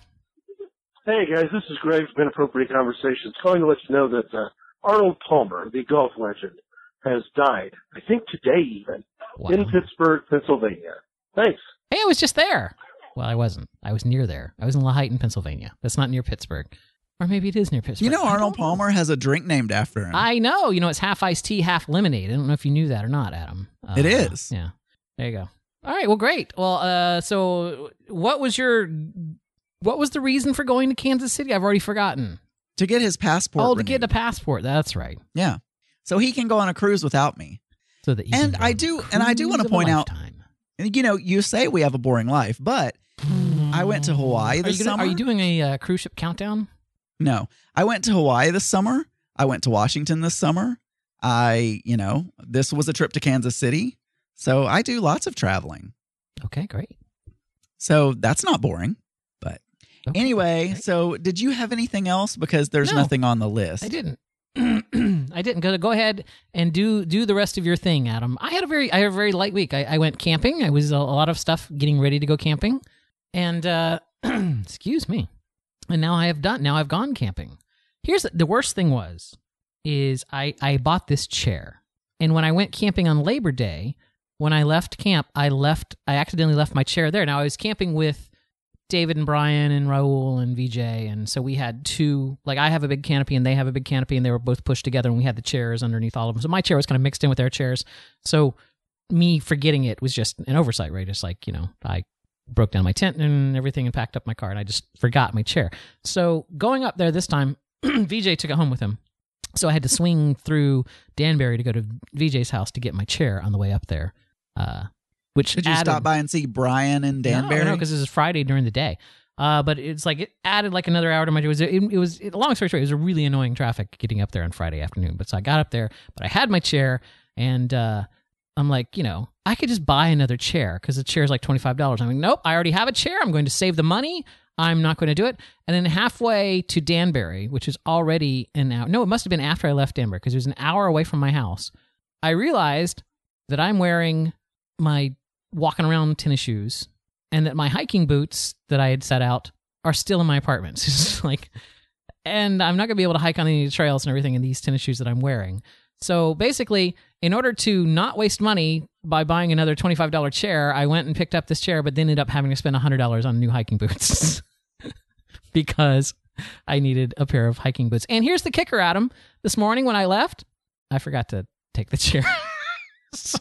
Hey guys, this is Greg from Inappropriate Conversations, calling to let you know that uh, Arnold Palmer, the golf legend, has died. I think today even Wow. in Pittsburgh, Pennsylvania. Thanks. Hey, I was just there. Well, I wasn't. I was near there. I was in Laheyton, Pennsylvania. That's not near Pittsburgh. Or maybe it is near Pittsburgh. You know, I Arnold don't know. Palmer has a drink named after him. I know. You know, it's half iced tea, half lemonade. I don't know if you knew that or not, Adam. Uh, It is. Yeah. There you go. All right. Well, great. Well, uh, so what was your, what was the reason for going to Kansas City? I've already forgotten. To get his passport. Oh, to renewed. get a passport. That's right. Yeah. So he can go on a cruise without me. So that you And can go I on do, the and I do want to cruise of a point out, lifetime. and you know, you say we have a boring life, but I went to Hawaii Are this you, gonna, summer. are you doing a uh, cruise ship countdown? No, I went to Hawaii this summer. I went to Washington this summer. I, you know, this was a trip to Kansas City. So I do lots of traveling. Okay, great. So that's not boring. But Okay, anyway, great. so did you have anything else? Because there's No, nothing on the list. I didn't. I didn't. Go go ahead and do do the rest of your thing, Adam. I had a very I had a very light week. I, I went camping. I was a, a lot of stuff getting ready to go camping, and uh, excuse me. And now I have done. Now I've gone camping. Here's the, the worst thing was, is I I bought this chair, and when I went camping on Labor Day, when I left camp, I left. I accidentally left my chair there. Now I was camping with David and Brian and Raul and V J, and so we had two, like I have a big canopy and they have a big canopy, and they were both pushed together, and we had the chairs underneath all of them. So my chair was kind of mixed in with their chairs. So me forgetting it was just an oversight, right? Just like, you know, I broke down my tent and everything and packed up my car, and I just forgot my chair. So going up there this time, V J took it home with him. So I had to swing through Danbury to go to V J's house to get my chair on the way up there. Uh, Which Did you added, stop by and see Brian and Danbury? No, because this is Friday during the day. Uh, but it's like it added like another hour to my day. It was, it, it was it, long story short, it was a really annoying traffic getting up there on Friday afternoon. But so I got up there, but I had my chair, and uh, I'm like, you know, I could just buy another chair because the chair is like twenty-five dollars. I'm like, nope, I already have a chair. I'm going to save the money. I'm not going to do it. And then halfway to Danbury, which is already an hour. No, it must have been after I left Danbury because it was an hour away from my house. I realized that I'm wearing my walking around tennis shoes, and that my hiking boots that I had set out are still in my apartment. So it's just like, and I'm not going to be able to hike on any trails and everything in these tennis shoes that I'm wearing. So basically, in order to not waste money by buying another twenty-five dollars chair, I went and picked up this chair, but then ended up having to spend one hundred dollars on new hiking boots because I needed a pair of hiking boots. And here's the kicker, Adam. This morning when I left, I forgot to take the chair. So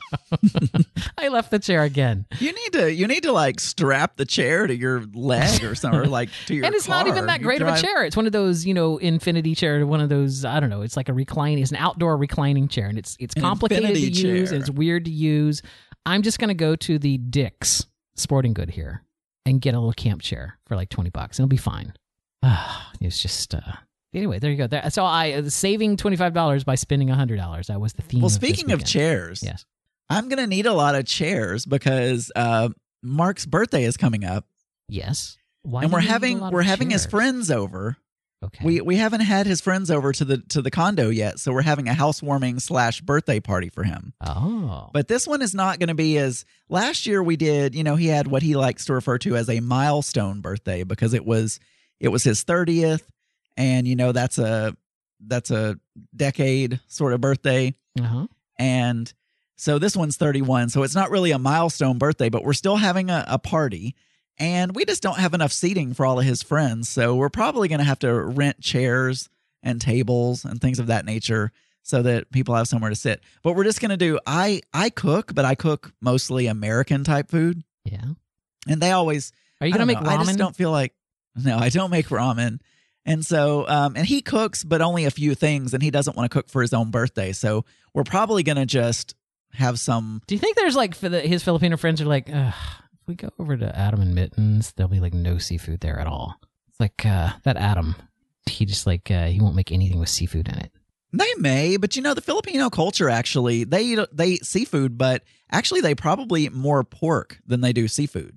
I left the chair again. You need to you need to like strap the chair to your leg or something, or like to your And it's not car. even that You great of drive- a chair. It's one of those, you know, infinity chair, one of those, I don't know, it's like a reclining, it's an outdoor reclining chair, and it's it's An complicated to infinity use, chair. and it's weird to use. I'm just going to go to the Dick's Sporting Good here and get a little camp chair for like twenty bucks. It'll be fine. It's just uh anyway, there you go. That, so I uh, saving twenty-five dollars by spending one hundred dollars. That was the theme. Well, of this speaking of weekend. chairs, Yes. I'm gonna need a lot of chairs because uh, Mark's birthday is coming up. Yes. Why and do we're you need a having lot we're of having his chairs? friends over. Okay. We we haven't had his friends over to the to the condo yet, so we're having a housewarming slash birthday party for him. Oh. But this one is not going to be as last year we did. You know, he had what he likes to refer to as a milestone birthday because it was it was his thirtieth, and you know that's a that's a decade sort of birthday, Uh-huh. and so this one's thirty-one. So it's not really a milestone birthday, but we're still having a, a party. And we just don't have enough seating for all of his friends. So we're probably going to have to rent chairs and tables and things of that nature so that people have somewhere to sit. But we're just going to do, I, I cook, but I cook mostly American type food. Yeah. And they always, Are you I going to don't make know, ramen? I just don't feel like, no, I don't make ramen. And so, um, and he cooks, but only a few things, and he doesn't want to cook for his own birthday. So we're probably going to just have some. Do you think there's like for the, his Filipino friends are like, Ugh, if we go over to Adam and Mittens, there'll be like no seafood there at all. It's like uh, that Adam, he just like uh, he won't make anything with seafood in it. They may, but you know, the Filipino culture actually, they eat, they eat seafood, but actually they probably eat more pork than they do seafood.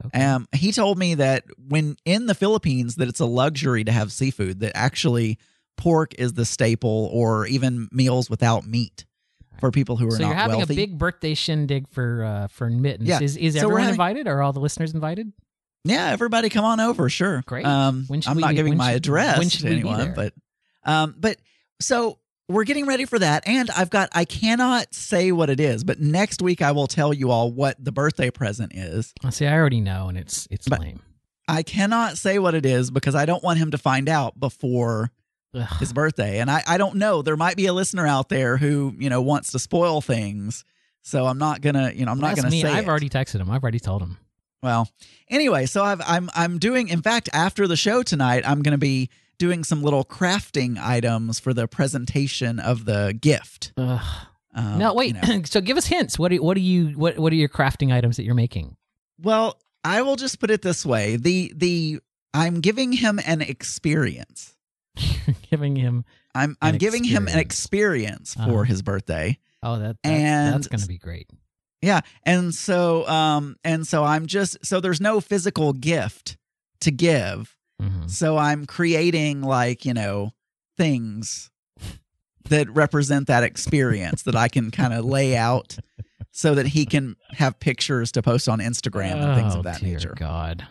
Okay. Um, he told me that when in the Philippines that it's a luxury to have seafood, that actually pork is the staple, or even meals without meat for people who are so not you're having wealthy. a big birthday shindig for uh, for Mittens. Yeah. Is is So we're everyone having- invited? Are all the listeners invited? Yeah, everybody come on over, sure. Great. Um, When should I'm we not be- giving when my should- address when should to we be anyone, there? but um, but so we're getting ready for that, and I've got I cannot say what it is, but next week I will tell you all what the birthday present is. Oh, see, I already know, and it's it's But- lame. I cannot say what it is because I don't want him to find out before Ugh. his birthday, and I I don't know. There might be a listener out there who you know wants to spoil things, so I'm not gonna you know I'm not That's gonna me. say I've it. already texted him. I've already told him. Well, anyway, so I've, I'm I'm doing. In fact, after the show tonight, I'm going to be doing some little crafting items for the presentation of the gift. Ugh. Um, no, wait. you know. So give us hints. What do what do you what what are your crafting items that you're making? Well, I will just put it this way: the the I'm giving him an experience. Giving him. I'm I'm An giving him an experience. experience for Uh-huh. his birthday. Oh, that that's, And- that's going to be great. Yeah, and so um and so I'm just so there's no physical gift to give. Mhm. So I'm creating like, you know, things that represent that experience that I can kind of lay out so that he can have pictures to post on Instagram and things Oh, of that dear nature. God.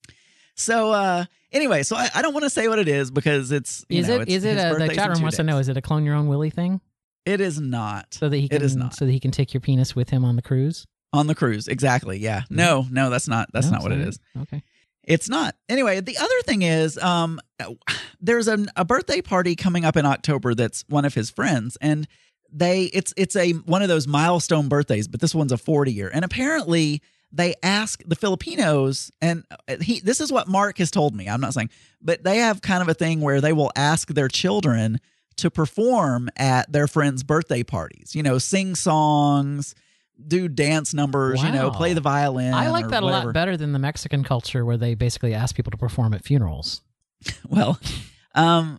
So uh anyway, so I, I don't want to say what it is because it's you Is know, it it's, is it his uh, the birthday's chat in room two wants to days. know? Is it a clone your own Willy thing? It is not. So that he can It is not. so that he can take your penis with him on the cruise. On the cruise, exactly. Yeah. No, no, that's not that's No, not what it's it not is. Okay. It's not. Anyway, the other thing is, um, there's a, a birthday party coming up in October that's one of his friends, and they it's it's a one of those milestone birthdays, but this one's a forty year, and apparently they ask the Filipinos, and he this is what Mark has told me. I'm not saying, but they have kind of a thing where they will ask their children to perform at their friends' birthday parties. You know, sing songs, do dance numbers, you know, Wow. play the violin. I like or that a whatever. lot better than the Mexican culture where they basically ask people to perform at funerals. Well, um,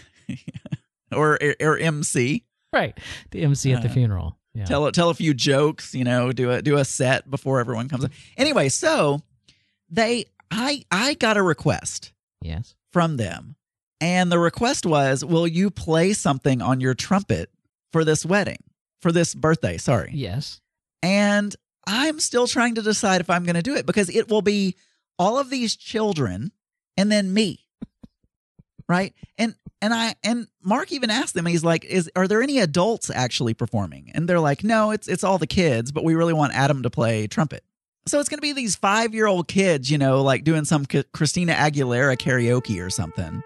or or M C. Right. The M C at the Uh, funeral. Yeah. Tell tell a few jokes, you know, do a do a set before everyone comes in. Anyway, so they I I got a request Yes. from them. And the request was, will you play something on your trumpet for this wedding? For this birthday, sorry. Yes. And I'm still trying to decide if I'm going to do it because it will be all of these children and then me. Right? And and I and Mark even asked them, he's like, is are there any adults actually performing? And they're like, no, it's it's all the kids, but we really want Adam to play trumpet. So it's going to be these five-year-old kids, you know, like doing some C- Christina Aguilera karaoke or something.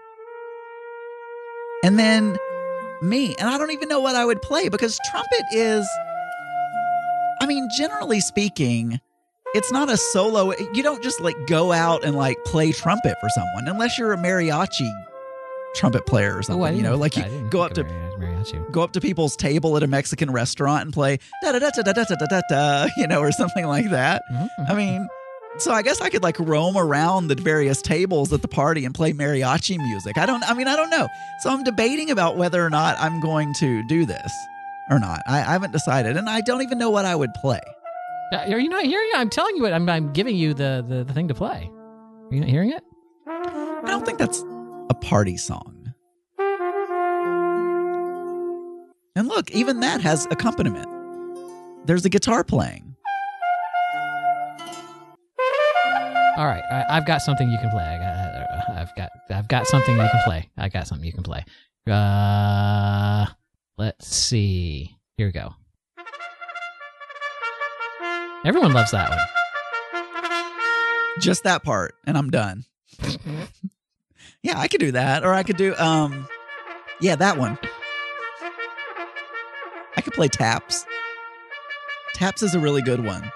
And then me, and I don't even know what I would play because trumpet is, I mean, generally speaking, it's not a solo. You don't just like go out and like play trumpet for someone unless you're a mariachi trumpet player or something. Oh, I you know, didn't- like I you didn't go think up to of mariachi. go up to people's table at a Mexican restaurant and play da da da da da da da da da, you know, or something like that. Mm-hmm. I mean, so I guess I could like roam around the various tables at the party and play mariachi music. I don't. I mean, I don't know. So I'm debating about whether or not I'm going to do this or not. I, I haven't decided, and I don't even know what I would play. Uh, Are you not hearing it? I'm telling you it. I'm, I'm giving you the, the, the thing to play. Are you not hearing it? I don't think that's a party song. And look, even that has accompaniment. There's a guitar playing. All right, I, I've got something you can play. I got, I've got, I've got something you can play. I got something you can play. Uh, let's see. Here we go. Everyone loves that one. Just that part, and I'm done. Yeah, I could do that, or I could do, um, yeah, that one. I could play Taps. Taps is a really good one.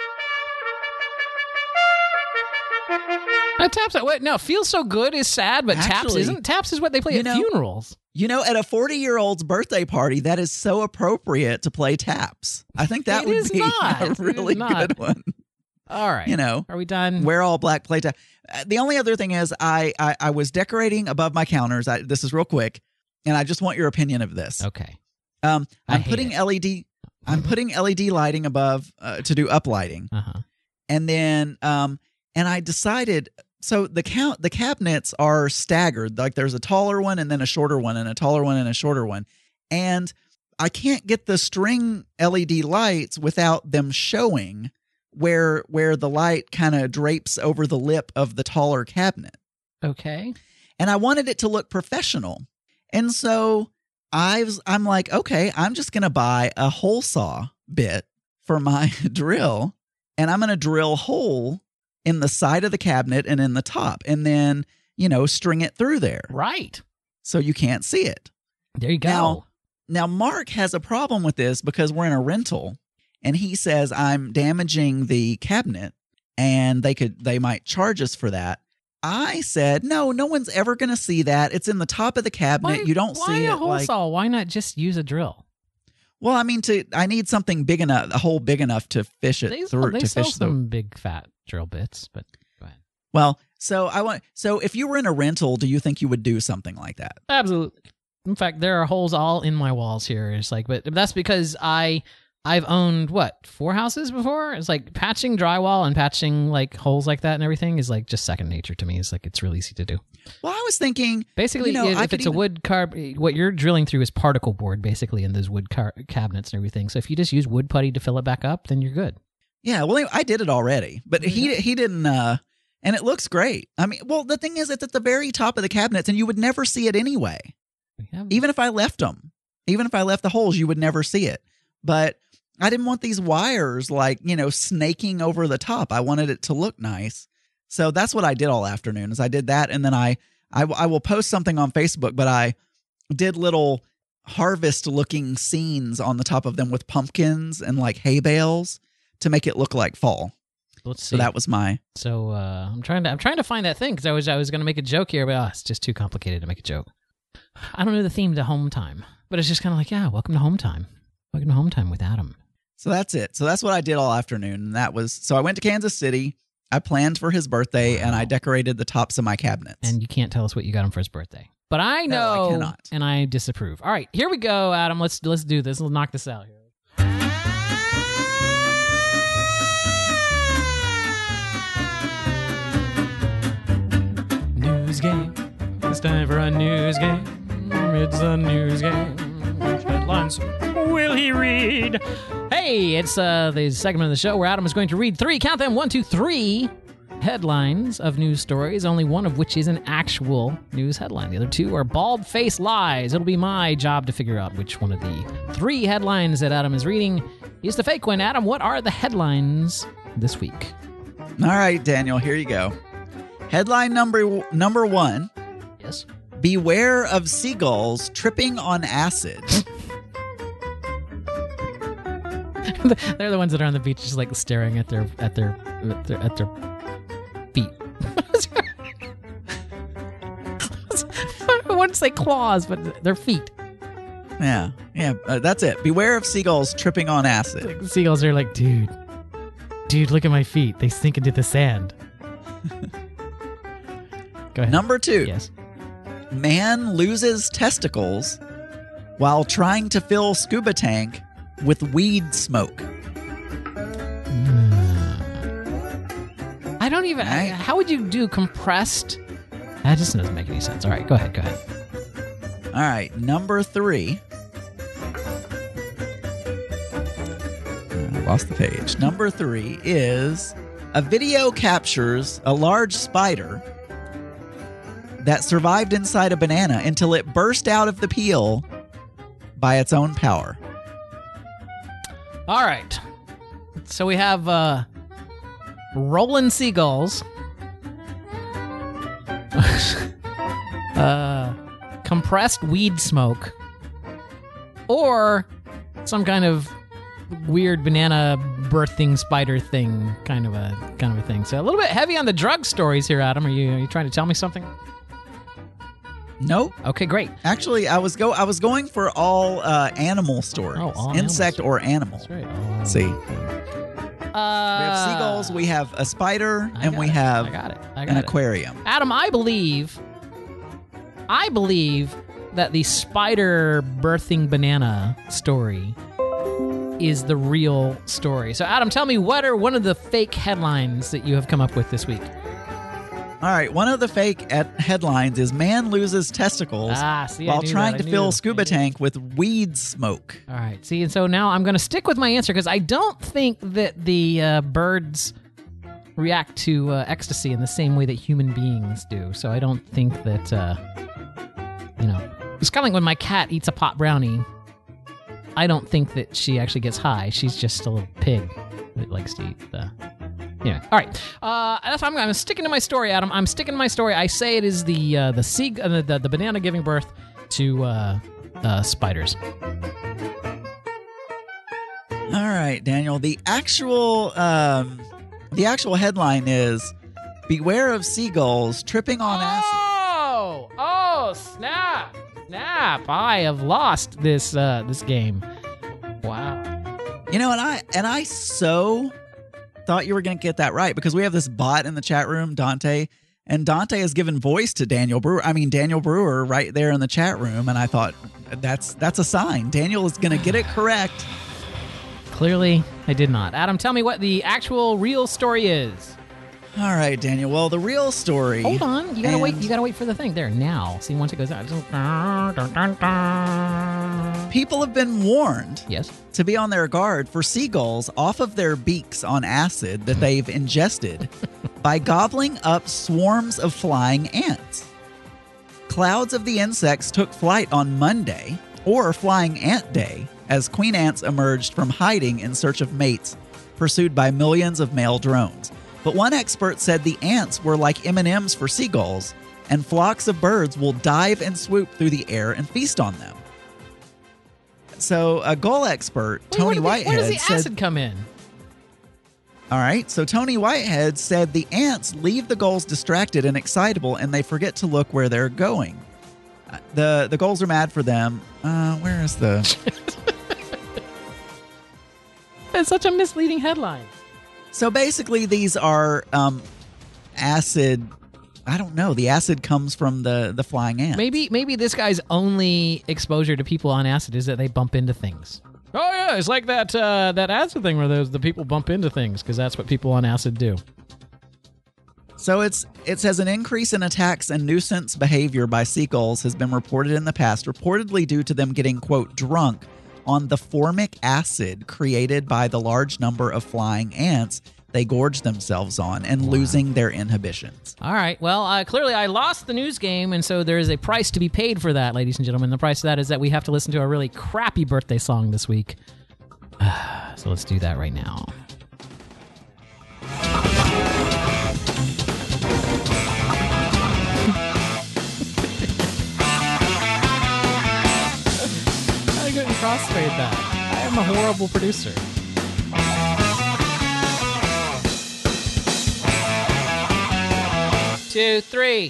No, taps. Wait, no, feels so good is sad, but taps Actually, isn't. Taps is what they play you at know- funerals. You know, at a forty-year-old's birthday party, that is so appropriate to play Taps. I think that It would is be not. It a is really not. good one. All right, You know, are we done? wear all black play tap. Uh, The only other thing is, I I, I was decorating above my counters. I, this is real quick, and I just want your opinion of this. Okay. Um, I I'm hate putting it. L E D. I'm putting L E D lighting above uh, to do uplighting, Uh huh. and then um, And I decided, so the count, the cabinets are staggered. Like there's a taller one and then a shorter one and a taller one and a shorter one. And I can't get the string L E D lights without them showing where where the light kind of drapes over the lip of the taller cabinet. Okay. And I wanted it to look professional. And so I was, I'm like, okay, I'm just going to buy a hole saw bit for my drill, and I'm going to drill a hole in the side of the cabinet and in the top, and then, you know, string it through there. Right. So you can't see it. There you go. Now, now Mark has a problem with this because we're in a rental, and he says I'm damaging the cabinet and they could they might charge us for that. I said, no, no one's ever going to see that. It's in the top of the cabinet. Why, you don't why see a it. hole Like, saw? Why not just use a drill? well, I mean, to I need something big enough, a hole big enough to fish it They, through. they to sell fish some the. big fat drill bits, but go ahead. Well, so I want. So if you were in a rental, do you think you would do something like that? Absolutely. In fact, there are holes all in my walls here. It's like, but that's because I I've owned what four houses before. It's like patching drywall and patching like holes like that and everything is like just second nature to me. It's like it's real easy to do. Well, I was thinking, basically, you know, if I it's could a even- wood carb, what you're drilling through is particle board, basically, in those wood car- cabinets and everything. So if you just use wood putty to fill it back up, then you're good. Yeah, well, I did it already, but he he didn't, uh, and it looks great. I mean, well, the thing is, it's at the very top of the cabinets, and you would never see it anyway. Even if I left them, even if I left the holes, you would never see it. But I didn't want these wires like, you know, snaking over the top. I wanted it to look nice. So that's what I did all afternoon is I did that. And then I, I, I will post something on Facebook, but I did little harvest looking scenes on the top of them with pumpkins and like hay bales to make it look like fall. Let's see. So that was my, So uh, I'm trying to I'm trying to find that thing because I was I was going to make a joke here, but oh, it's just too complicated to make a joke. I don't know the theme to Home Time, but it's just kind of like, yeah, welcome to Home Time. Welcome to Home Time with Adam. so that's it. So that's what I did all afternoon. And that was, so I went to Kansas City. I planned for his birthday and I decorated the tops of my cabinets. And you can't tell us what you got him for his birthday. But I No, I know, cannot. and I disapprove. All right, here we go, Adam. Let's let's do this. Let's knock this out here. News game. It's time for a news game. It's a news game. Which headlines will he read? Hey, it's uh, the segment of the show where Adam is going to read three, count them, one, two, three headlines of news stories, only one of which is an actual news headline. The other two are bald-faced lies. It'll be my job to figure out which one of the three headlines that Adam is reading is the fake one. Adam, what are the headlines this week? All right, Daniel, here you go. Headline number number one. Yes. Beware of seagulls tripping on acid. They're the ones that are on the beach just like staring at their at their at their, at their feet. I wouldn't say claws, but their feet. Yeah, yeah, uh, that's it. Beware of seagulls tripping on acid. The seagulls are like, dude, dude, look at my feet. They sink into the sand. Go ahead. Number two. Yes. Man loses testicles while trying to fill scuba tank with weed smoke. I don't even. I, how would you do compressed? That just doesn't make any sense. All right, go ahead. Go ahead. All right, number three. I lost the page. Number three is a video captures a large spider that survived inside a banana until it burst out of the peel by its own power. All right. So we have uh, rolling seagulls, uh, compressed weed smoke, or some kind of weird banana birthing spider thing, kind of a kind of a thing. So a little bit heavy on the drug stories here, Adam. Are you are you trying to tell me something? Nope. Okay, great. Actually, I was go I was going for all uh, animal stories, Oh, all insect or animal. That's right. Oh. See, we Uh, have seagulls, we have a spider, I and got we it. have I got it. I got an it. aquarium. Adam, I believe, I believe that the spider birthing banana story is the real story. So, Adam, tell me, what are one of the fake headlines that you have come up with this week? All right, one of the fake at headlines is man loses testicles Ah, see, I while knew trying that. I to knew. fill scuba tank with weed smoke. All right, see, and so now I'm going to stick with my answer because I don't think that the uh, birds react to uh, ecstasy in the same way that human beings do. So I don't think that, uh, you know, it's kind of like when my cat eats a pot brownie. I don't think that she actually gets high. She's just a little pig that likes to eat the... Anyway, all right. Uh, that's I'm, I'm sticking to my story, Adam. I'm sticking to my story. I say it is the uh, the, sea, uh, the the banana giving birth to uh, uh, spiders. All right, Daniel. The actual um, the actual headline is "Beware of seagulls tripping on acid." Oh, oh, snap, snap! I have lost this uh, this game. Wow. You know, and I and I so thought you were going to get that right because we have this bot in the chat room, Dante, and Dante has given voice to Daniel Brewer. I mean, Daniel Brewer right there in the chat room, and I thought that's that's a sign. Daniel is going to get it correct. Clearly, I did not. Adam, tell me what the actual real story is. All right, Daniel. Well, the real story. Hold on, you gotta and wait. You gotta wait for the thing there now. See, once it goes out. People have been warned. Yes. To be on their guard for seagulls off of their beaks on acid that they've ingested by gobbling up swarms of flying ants. Clouds of the insects took flight on Monday, or Flying Ant Day, as queen ants emerged from hiding in search of mates, pursued by millions of male drones. But one expert said the ants were like M and M's for seagulls, and flocks of birds will dive and swoop through the air and feast on them. So a gull expert, Wait, Tony where did the, Whitehead, Where does the said, acid come in? all right, so Tony Whitehead said the ants leave the gulls distracted and excitable, and they forget to look where they're going. Uh, The the gulls are mad for them. Uh, where is the... It's such a misleading headline. So basically, these are um, acid. I don't know. The acid comes from the, the flying ants. Maybe maybe this guy's only exposure to people on acid is that they bump into things. Oh yeah, it's like that uh, that acid thing where those the people bump into things because that's what people on acid do. So it's it says an increase in attacks and nuisance behavior by seagulls has been reported in the past, reportedly due to them getting, quote, drunk on the formic acid created by the large number of flying ants they gorge themselves on and wow. losing their inhibitions. All right. Well, uh, clearly I lost the news game, and so there is a price to be paid for that, ladies and gentlemen. The price of that is that we have to listen to a really crappy birthday song this week. So let's do that right now. I couldn't crossfade that. I am a horrible producer. Two, three.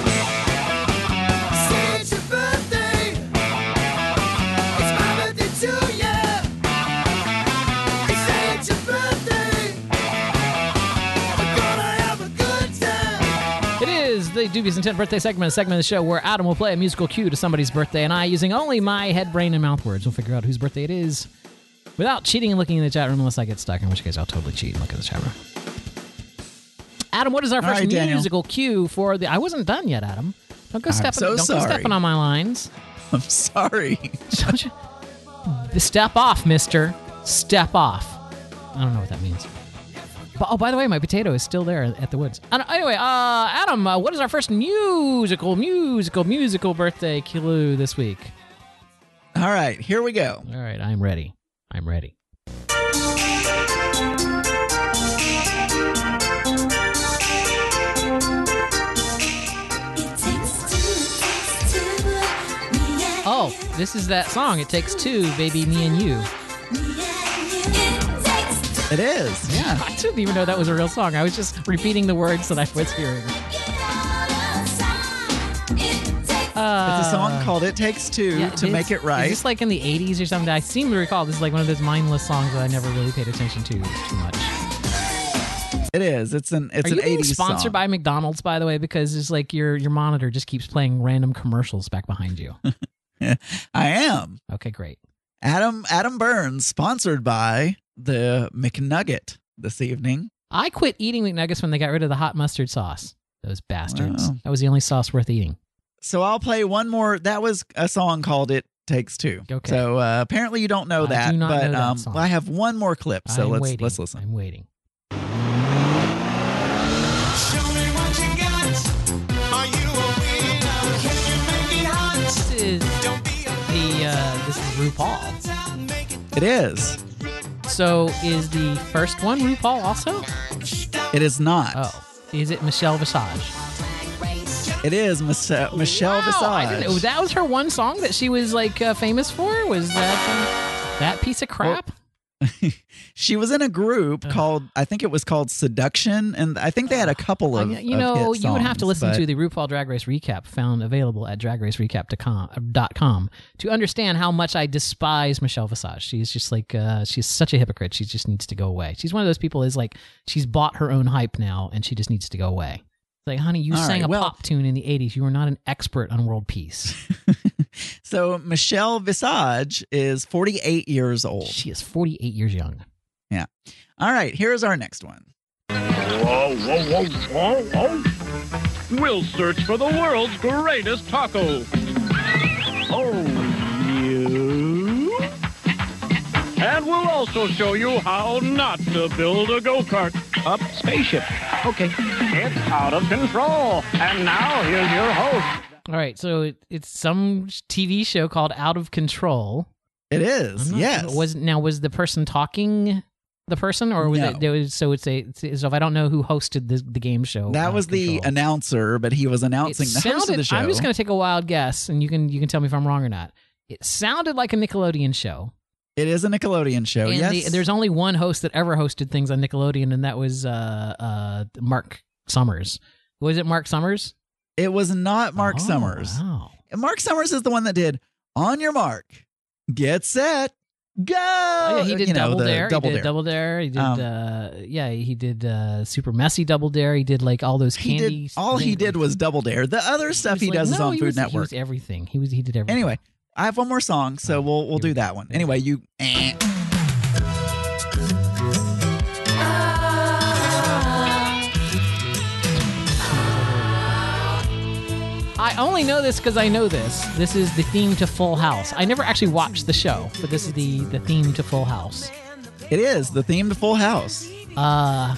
Say it's your birthday. It's my birthday too, yeah. Say it's your birthday. We're gonna have a good time. It is the Dubious Intent birthday segment, a segment of the show where Adam will play a musical cue to somebody's birthday, and I, using only my head, brain, and mouth words, will figure out whose birthday it is without cheating and looking in the chat room unless I get stuck, in which case I'll totally cheat and look at the chat room. Adam, what is our All first right, musical cue for the... I wasn't done yet, Adam. Don't go I'm stepping, so don't sorry. go stepping on my lines. I'm sorry. Step off, mister. Step off. I don't know what that means. But, oh, by the way, my potato is still there at the woods. Uh, anyway, uh, Adam, uh, what is our first musical, musical, musical birthday clue this week? All right, here we go. All right, I'm ready. I'm ready. Oh, this is that song. It Takes Two, Baby, Me and You. It is, yeah. I didn't even know that was a real song. I was just repeating the words that I was hearing. Uh, It's a song called It Takes Two yeah, to is- Make It Right. Is this like in the eighties or something? I seem to recall this is like one of those mindless songs that I never really paid attention to too much. It is. It's an it's Are an you being eighties sponsored song. by McDonald's, by the way? Because it's like your your monitor just keeps playing random commercials back behind you. I am. Okay, great. Adam Adam Burns, sponsored by the McNugget this evening. I quit eating McNuggets when they got rid of the hot mustard sauce. Those bastards. Wow. That was the only sauce worth eating. So I'll play one more. That was a song called It Takes Two. Okay. So uh, apparently you don't know I that, do not but know that um, song. I have one more clip. So I'm let's waiting. let's listen. I'm waiting. Show me what you got. Are you a winner? Can you make it hot? This is the uh, this is RuPaul. It is. So is the first one RuPaul also? It is not. Oh, is it Michelle Visage? It is Mich- Michelle Wow, Visage. I didn't know. That was her one song that she was like uh, famous for. Was that uh, that piece of crap? She was in a group called, I think it was called Seduction, and I think they had a couple of. I- you of know, hit you would have to songs, listen but- to the RuPaul Drag Race recap found available at drag race recap dot com to understand how much I despise Michelle Visage. She's just like, uh, she's such a hypocrite. She just needs to go away. She's one of those people is like, she's bought her own hype now and she just needs to go away. It's like, honey, you All sang right, a well- pop tune in the eighties. You were not an expert on world peace. So Michelle Visage is forty-eight years old. She is forty-eight years young. Yeah. All right, here's our next one. Whoa, whoa, whoa, whoa, whoa. We'll search for the world's greatest taco. Oh, you? And we'll also show you how not to build a go-kart up spaceship. Okay, it's out of control. And now here's your host. All right, so it, it's some T V show called Out of Control. It is, I'm not- yes. Was now was the person talking the person, or was No. it? There was, so it's a. So if I don't know who hosted the the game show, That Out was of the Control. announcer, but he was announcing It the host of sounded- the show. I'm just going to take a wild guess, and you can you can tell me if I'm wrong or not. It sounded like a Nickelodeon show. It is a Nickelodeon show, and yes. the, there's only one host that ever hosted things on Nickelodeon, and that was uh, uh, Mark Summers. Was it Mark Summers? It was not Mark Oh, Summers. wow. Mark Summers is the one that did On Your Mark, Get Set, Go. Oh, yeah, he did you know, Double the Dare. Double he did Dare. Double Dare. He did. Um, uh, yeah, he did uh, Super Messy Double Dare. He did like all those He candy. did all he things. did was Double Dare. The other stuff was he like- does is no, on he Food was- He Network. was everything. He was. He did everything. Anyway, I have one more song, so we'll we'll do that one. Anyway, you. eh. I only know this because I know this. This is the theme to Full House. I never actually watched the show, but this is the the theme to Full House. It is the theme to Full House. Uh,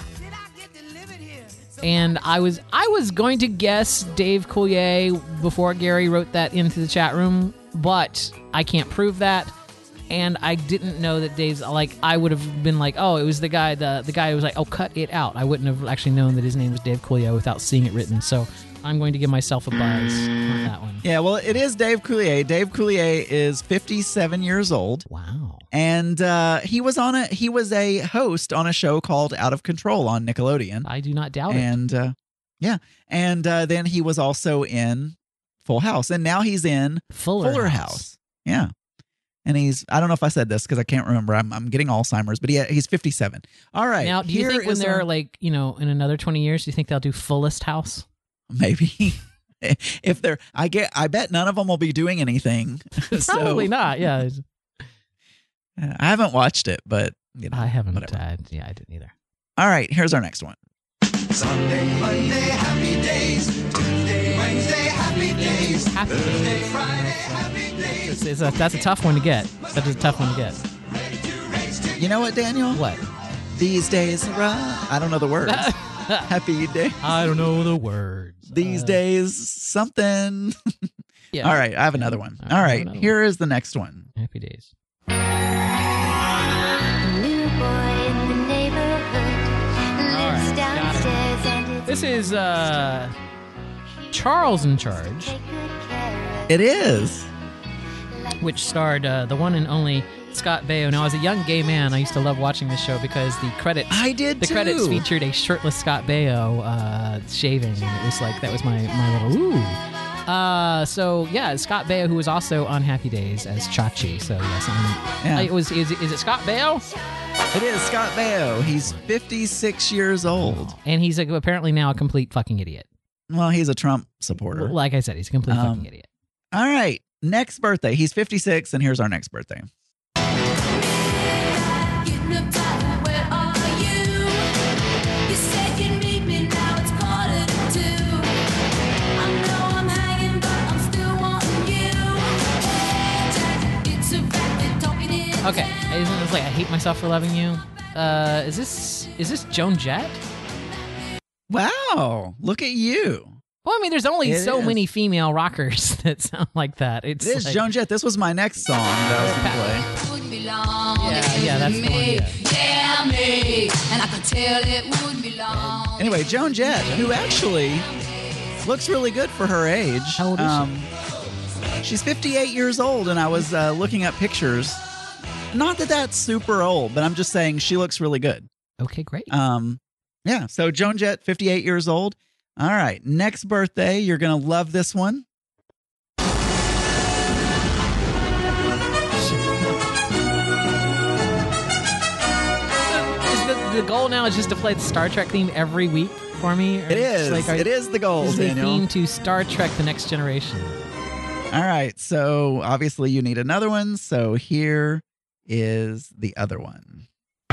and I was I was going to guess Dave Coulier before Gary wrote that into the chat room, but I can't prove that. And I didn't know that Dave's like I would have been like, oh, it was the guy the the guy who was like, oh, cut it out. I wouldn't have actually known that his name was Dave Coulier without seeing it written. So I'm going to give myself a buzz on that one. Yeah, well, it is Dave Coulier. Dave Coulier is fifty-seven years old. Wow. And uh, he was on a he was a host on a show called Out of Control on Nickelodeon. I do not doubt and, it. And uh, yeah, and uh, then he was also in Full House, and now he's in Fuller, Fuller House. House. Yeah, and he's I don't know if I said this because I can't remember. I'm I'm getting Alzheimer's, but he he's fifty-seven. All right. Now, do you here think when is they're our- like, you know, in another twenty years, do you think they'll do Fullest House? maybe. If they're, I get, I bet none of them will be doing anything. So, Probably not. Yeah, I haven't watched it, but you know, I haven't. whatever. I, yeah, I didn't either. All right, here's our next one. Sunday, Monday, happy days. Tuesday, Wednesday, happy days. Happy Thursday, Friday, happy days. It's, it's a, that's a tough one to get. That is a tough one to get. You know what, Daniel? What? These days, right? I don't know the words. Happy day. I don't know the words. These Uh, days, something. Yeah. All right, I have another one. All All right, right, another here is the next one. Happy days. New boy in the neighborhood lives downstairs and it's This is uh, Charles in Charge, It is. which starred uh, the one and only Scott Baio. Now, as a young gay man, I used to love watching this show because the credits I did the too. credits featured a shirtless Scott Baio uh, shaving, and it was like that was my my little ooh. Uh, so yeah, Scott Baio, who was also on Happy Days as Chachi. So yes, I'm, Yeah. it was. Is, is it Scott Baio? It is Scott Baio. He's fifty-six years old. And he's like, apparently now a complete fucking idiot. Well, he's a Trump supporter. Like I said, he's a complete Um, fucking idiot. All right, next birthday. He's fifty-six, and here's our next birthday. isn't this like I Hate Myself for Loving You? Uh, is this is this Joan Jett? Wow, look at you. Well, I mean, there's only It so is. many female rockers that sound like that. It's It is like, Joan Jett. This was my next song that I was going to play. Yeah, yeah, that's the one. Yeah. Tell me, and I could tell it would be long. Anyway, Joan Jett, who actually looks really good for her age. How old is um, she? She's fifty-eight years old, and I was uh, looking up pictures. Not that that's super old, but I'm just saying she looks really good. Okay, great. Um, yeah, so Joan Jett, fifty-eight years old. All right, next birthday, you're going to love this one. Is the, the goal now is just to play the Star Trek theme every week for me? Or It is. like, are- It is the goal, is the Daniel. theme to Star Trek: The Next Generation. All right, so obviously you need another one, so here is the other one.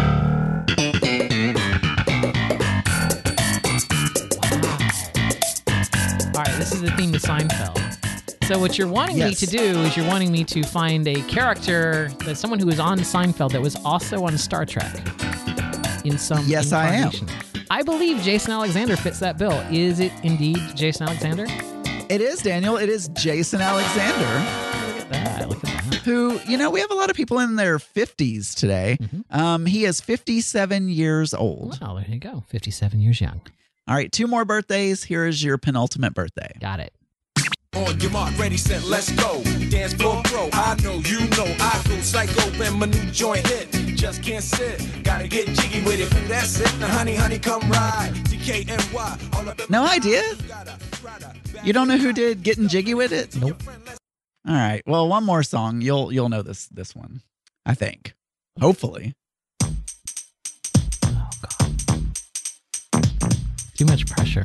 All right, this is the theme to Seinfeld. So what you're wanting me Yes. to do is you're wanting me to find a character, that someone who was on Seinfeld that was also on Star Trek in some Yes, I am. incarnation. I believe Jason Alexander fits that bill. Is it indeed Jason Alexander? It is, Daniel. It is Jason Alexander. Look at that. Look at that. Who, you know, we have a lot of people in their fifties today. Um, he is fifty-seven years old. Wow, there you go. fifty-seven years young. All right, two more birthdays. Here is your penultimate birthday. Got it. On your mark, ready, set, let's go. Dance floor pro, I know, you know, I go psycho when my new joint hit. Just can't sit, gotta get jiggy with it. That's it, now honey, honey, come ride. T K N Y, all up in No idea? You don't know who did Getting Jiggy with It? Nope. All right. Well, one more song. You'll you'll know this this one. I think. Hopefully. Too much pressure.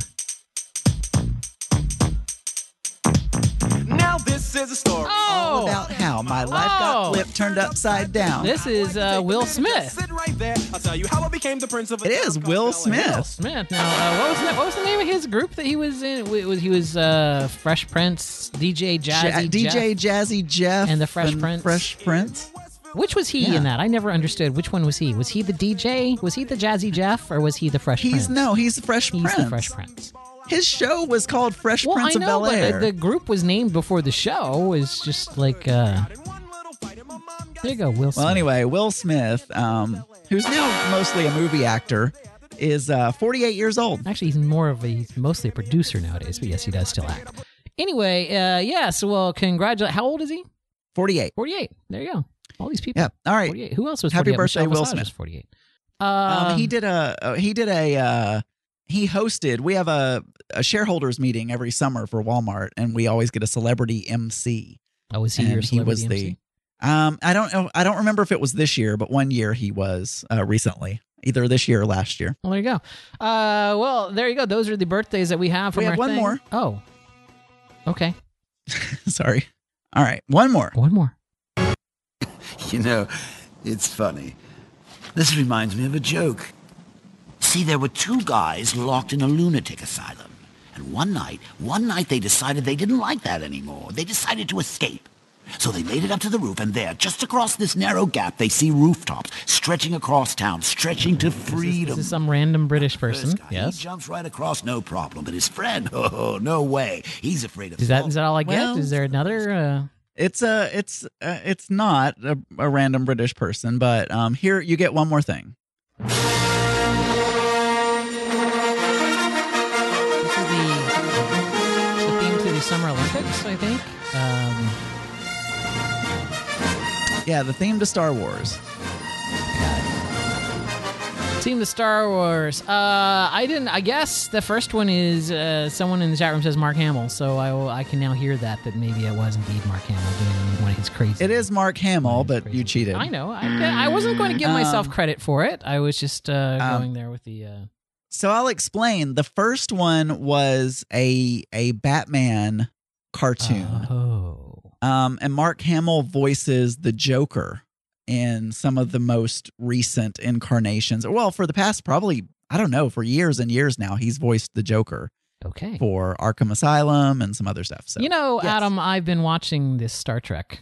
Now this is a story. All about how my life got Oh. flipped, turned upside down. This is uh, Will Smith. Sit right there, I'll tell you how I became the prince of a It is Will Smith. Smith. Now, uh, what was the, what was the name of his group that he was in? It was he was uh, Fresh Prince, D J Jazzy, Ja- D J Jeff, Jazzy Jeff and the Fresh Prince. Fresh Prince. Which was he Yeah. in that? I never understood. Which one was he? Was he the D J? Was he the Jazzy Jeff, or was he the Fresh He's Prince? no, he's the Fresh He's Prince. the Fresh Prince. His show was called Fresh Well, Prince I know, of Bel Air. but the, the group was named before the show. It's just like, uh, there you go, Will Smith. Well, anyway, Will Smith, um, who's now mostly a movie actor, is uh, forty-eight years old. Actually, he's more of a, he's mostly a producer nowadays, but yes, he does still act. Anyway, uh, yeah, so, well, congratulate. How old is he? forty-eight. forty-eight. There you go. All these people. Yeah. All right. forty-eight. Who else was Happy forty-eight? birthday, Michelle Will Visage Smith. was forty-eight. Um, Um, he did a uh, he did a uh, he hosted. We have a, a shareholders meeting every summer for Walmart, and we always get a celebrity M C. Oh, was he and your he celebrity was M C? the um I don't know I don't remember if it was this year, but one year he was uh, recently, either this year or last year. Well, there you go. Uh, well, there you go. Those are the birthdays that we have from We have our one thing. more. Oh. Okay. Sorry. All right, one more. One more. You know, it's funny. This reminds me of a joke. See, there were two guys locked in a lunatic asylum. And one night, one night they decided they didn't like that anymore. They decided to escape. So they made it up to the roof, and there, just across this narrow gap, they see rooftops stretching across town, stretching to freedom. This is some random British person. He Yes. jumps right across, no problem. But his friend, oh, no way. He's afraid of Is that is that all I get? Well- Is there another? Uh... It's a it's uh, it's not a, a random British person, but um here you get one more thing. This is the, the theme to the Summer Olympics, I think. Um, Yeah, the theme to Star Wars. Team the Star Wars. Uh, I didn't. I guess the first one is uh, someone in the chat room says Mark Hamill, so I will, I can now hear that that maybe it was indeed Mark Hamill doing one of his crazy. It is Mark Hamill, but you cheated. I know. I, I wasn't going to give myself Um, credit for it. I was just uh, um, going there with the. Uh, So I'll explain. The first one was a a Batman cartoon. Oh. Um, and Mark Hamill voices the Joker in some of the most recent incarnations. Well, for the past probably, I don't know, for years and years now, he's voiced the Joker. Okay. For Arkham Asylum and some other stuff. So you know, yes. Adam, I've been watching this Star Trek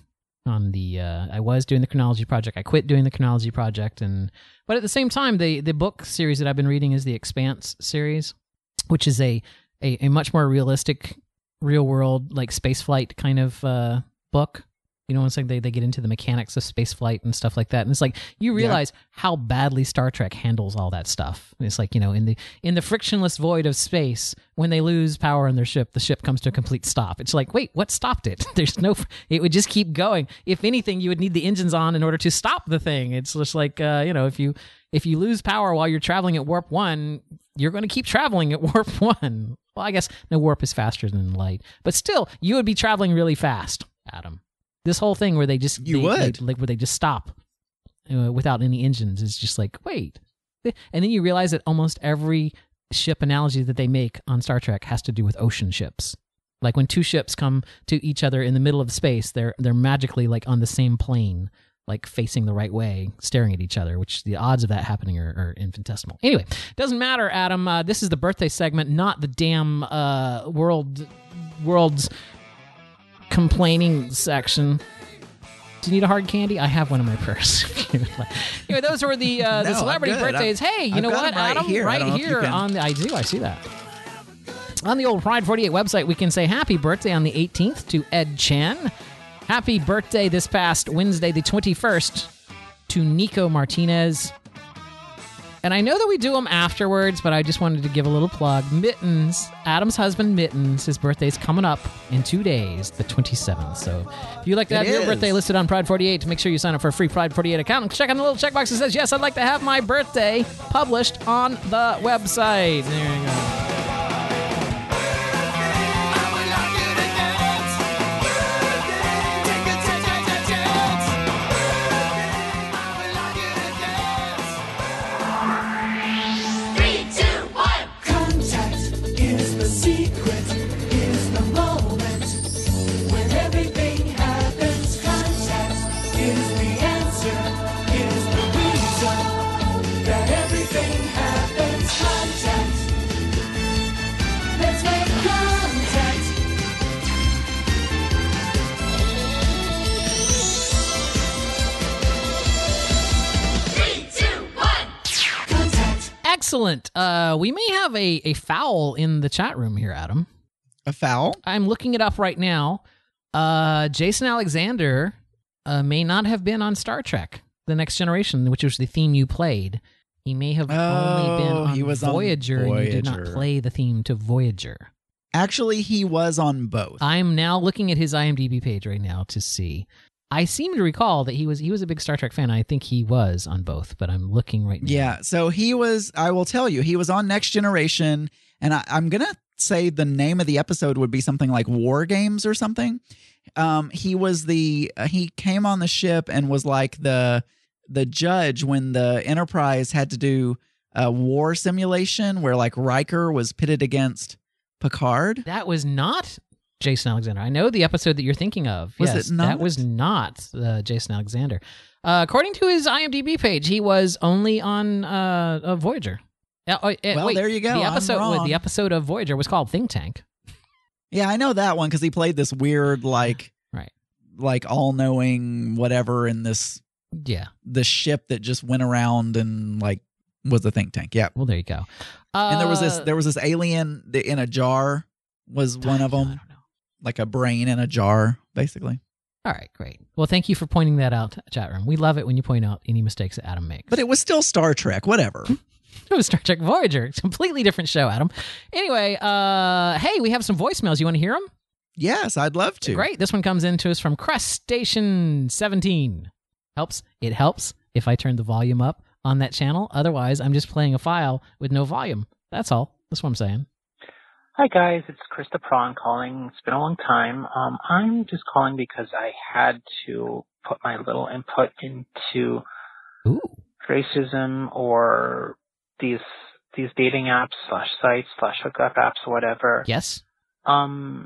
on the. Uh, I was doing the chronology project. I quit doing the chronology project, and but at the same time, the the book series that I've been reading is the Expanse series, which is a a, a much more realistic, real world like spaceflight kind of uh, book. You know, it's like they, they get into the mechanics of spaceflight and stuff like that. And it's like, you realize yeah. how badly Star Trek handles all that stuff. It's like, you know, in the in the frictionless void of space, when they lose power in their ship, the ship comes to a complete stop. It's like, wait, what stopped it? There's no, it would just keep going. If anything, you would need the engines on in order to stop the thing. It's just like, uh, you know, if you if you lose power while you're traveling at warp one, you're going to keep traveling at warp one. Well, I guess no, warp is faster than light. But still, you would be traveling really fast, Adam. This whole thing where they just you they, would they, like where they just stop uh, without any engines is just like wait, and then you realize that almost every ship analogy that they make on Star Trek has to do with ocean ships. Like when two ships come to each other in the middle of space, they're they're magically like on the same plane, like facing the right way, staring at each other. Which the odds of that happening are, are infinitesimal. Anyway, doesn't matter, Adam. Uh, this is the birthday segment, not the damn uh, world world's. complaining section. Do you need a hard candy? I have one in my purse. Anyway, those were the uh, the no, celebrity birthdays. I've, hey, you I've know got what, right Adam? Here. Right here can... on the I do. I see that. On the old Pride forty-eight website, we can say happy birthday on the eighteenth to Ed Chen. Happy birthday this past Wednesday, the twenty-first, to Nico Martinez. And I know that we do them afterwards, but I just wanted to give a little plug. Mittens, Adam's husband Mittens, his birthday's coming up in two days, the twenty-seventh. So if you'd like to have it your is. birthday listed on Pride forty-eight, to make sure you sign up for a free Pride forty-eight account and check on the little checkbox that says, yes, I'd like to have my birthday published on the website. There you go. Excellent. Uh, we may have a, a foul in the chat room here, Adam. A foul? I'm looking it up right now. Uh, Jason Alexander uh, may not have been on Star Trek: The Next Generation, which was the theme you played. He may have oh, only been on he was Voyager, on Voyager, and you did not play the theme to Voyager. Actually, he was on both. I'm now looking at his IMDb page right now to see. I seem to recall that he was he was a big Star Trek fan. I think he was on both, but I'm looking right now. Yeah, so he was, I will tell you, he was on Next Generation, and I, I'm going to say the name of the episode would be something like War Games or something. Um, he was the, uh, he came on the ship and was like the the judge when the Enterprise had to do a war simulation where like Riker was pitted against Picard. That was not Jason Alexander. I know the episode that you're thinking of. Was yes, it not? That was not uh, Jason Alexander. Uh, according to his IMDb page, he was only on uh, uh, Voyager. Uh, uh, Well, wait, there you go. The I'm episode, wrong. the episode of Voyager was called Think Tank. Yeah, I know that one because he played this weird like, right, like all-knowing whatever in this, yeah, the ship that just went around and like was a think tank. Yeah. Well, there you go. Uh, and there was this, there was this alien that in a jar was one of them, like a brain in a jar, basically. All right, great. Well, thank you for pointing that out, chat room. We love it when you point out any mistakes that Adam makes. But it was still Star Trek, whatever. It was Star Trek Voyager. It's a completely different show, Adam. Anyway, uh, hey, we have some voicemails. You want to hear them? Yes, I'd love to. Great. This one comes in to us from Crustacean seventeen. Helps. It helps if I turn the volume up on that channel. Otherwise, I'm just playing a file with no volume. That's all. That's what I'm saying. Hi guys, it's Krista Prawn calling. It's been a long time. Um, I'm just calling because I had to put my little input into Ooh. racism or these these dating apps slash sites slash hookup apps or whatever. Yes. Um,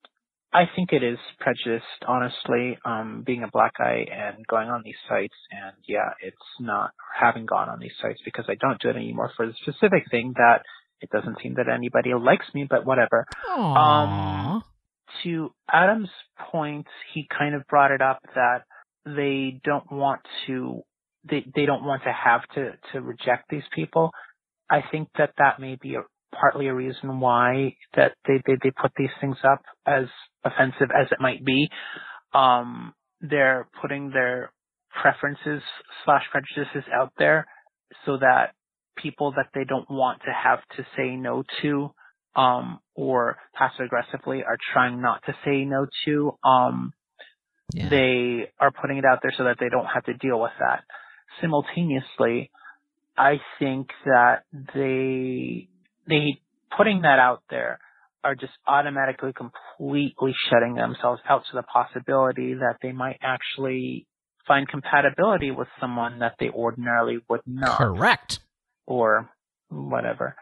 I think it is prejudiced, honestly, um, being a black guy and going on these sites. And yeah, it's not having gone on these sites because I don't do it anymore for the specific thing that it doesn't seem that anybody likes me, but whatever. Aww. Um, to Adam's point, he kind of brought it up that they don't want to, they, they don't want to have to, to reject these people. I think that that may be a, partly a reason why that they, they, they put these things up, as offensive as it might be. Um, they're putting their preferences slash prejudices out there so that people that they don't want to have to say no to, um, or passive aggressively are trying not to say no to, um, yeah. they are putting it out there so that they don't have to deal with that. Simultaneously, I think that they, they putting that out there are just automatically completely shutting themselves out to the possibility that they might actually find compatibility with someone that they ordinarily would not. Correct. Or whatever.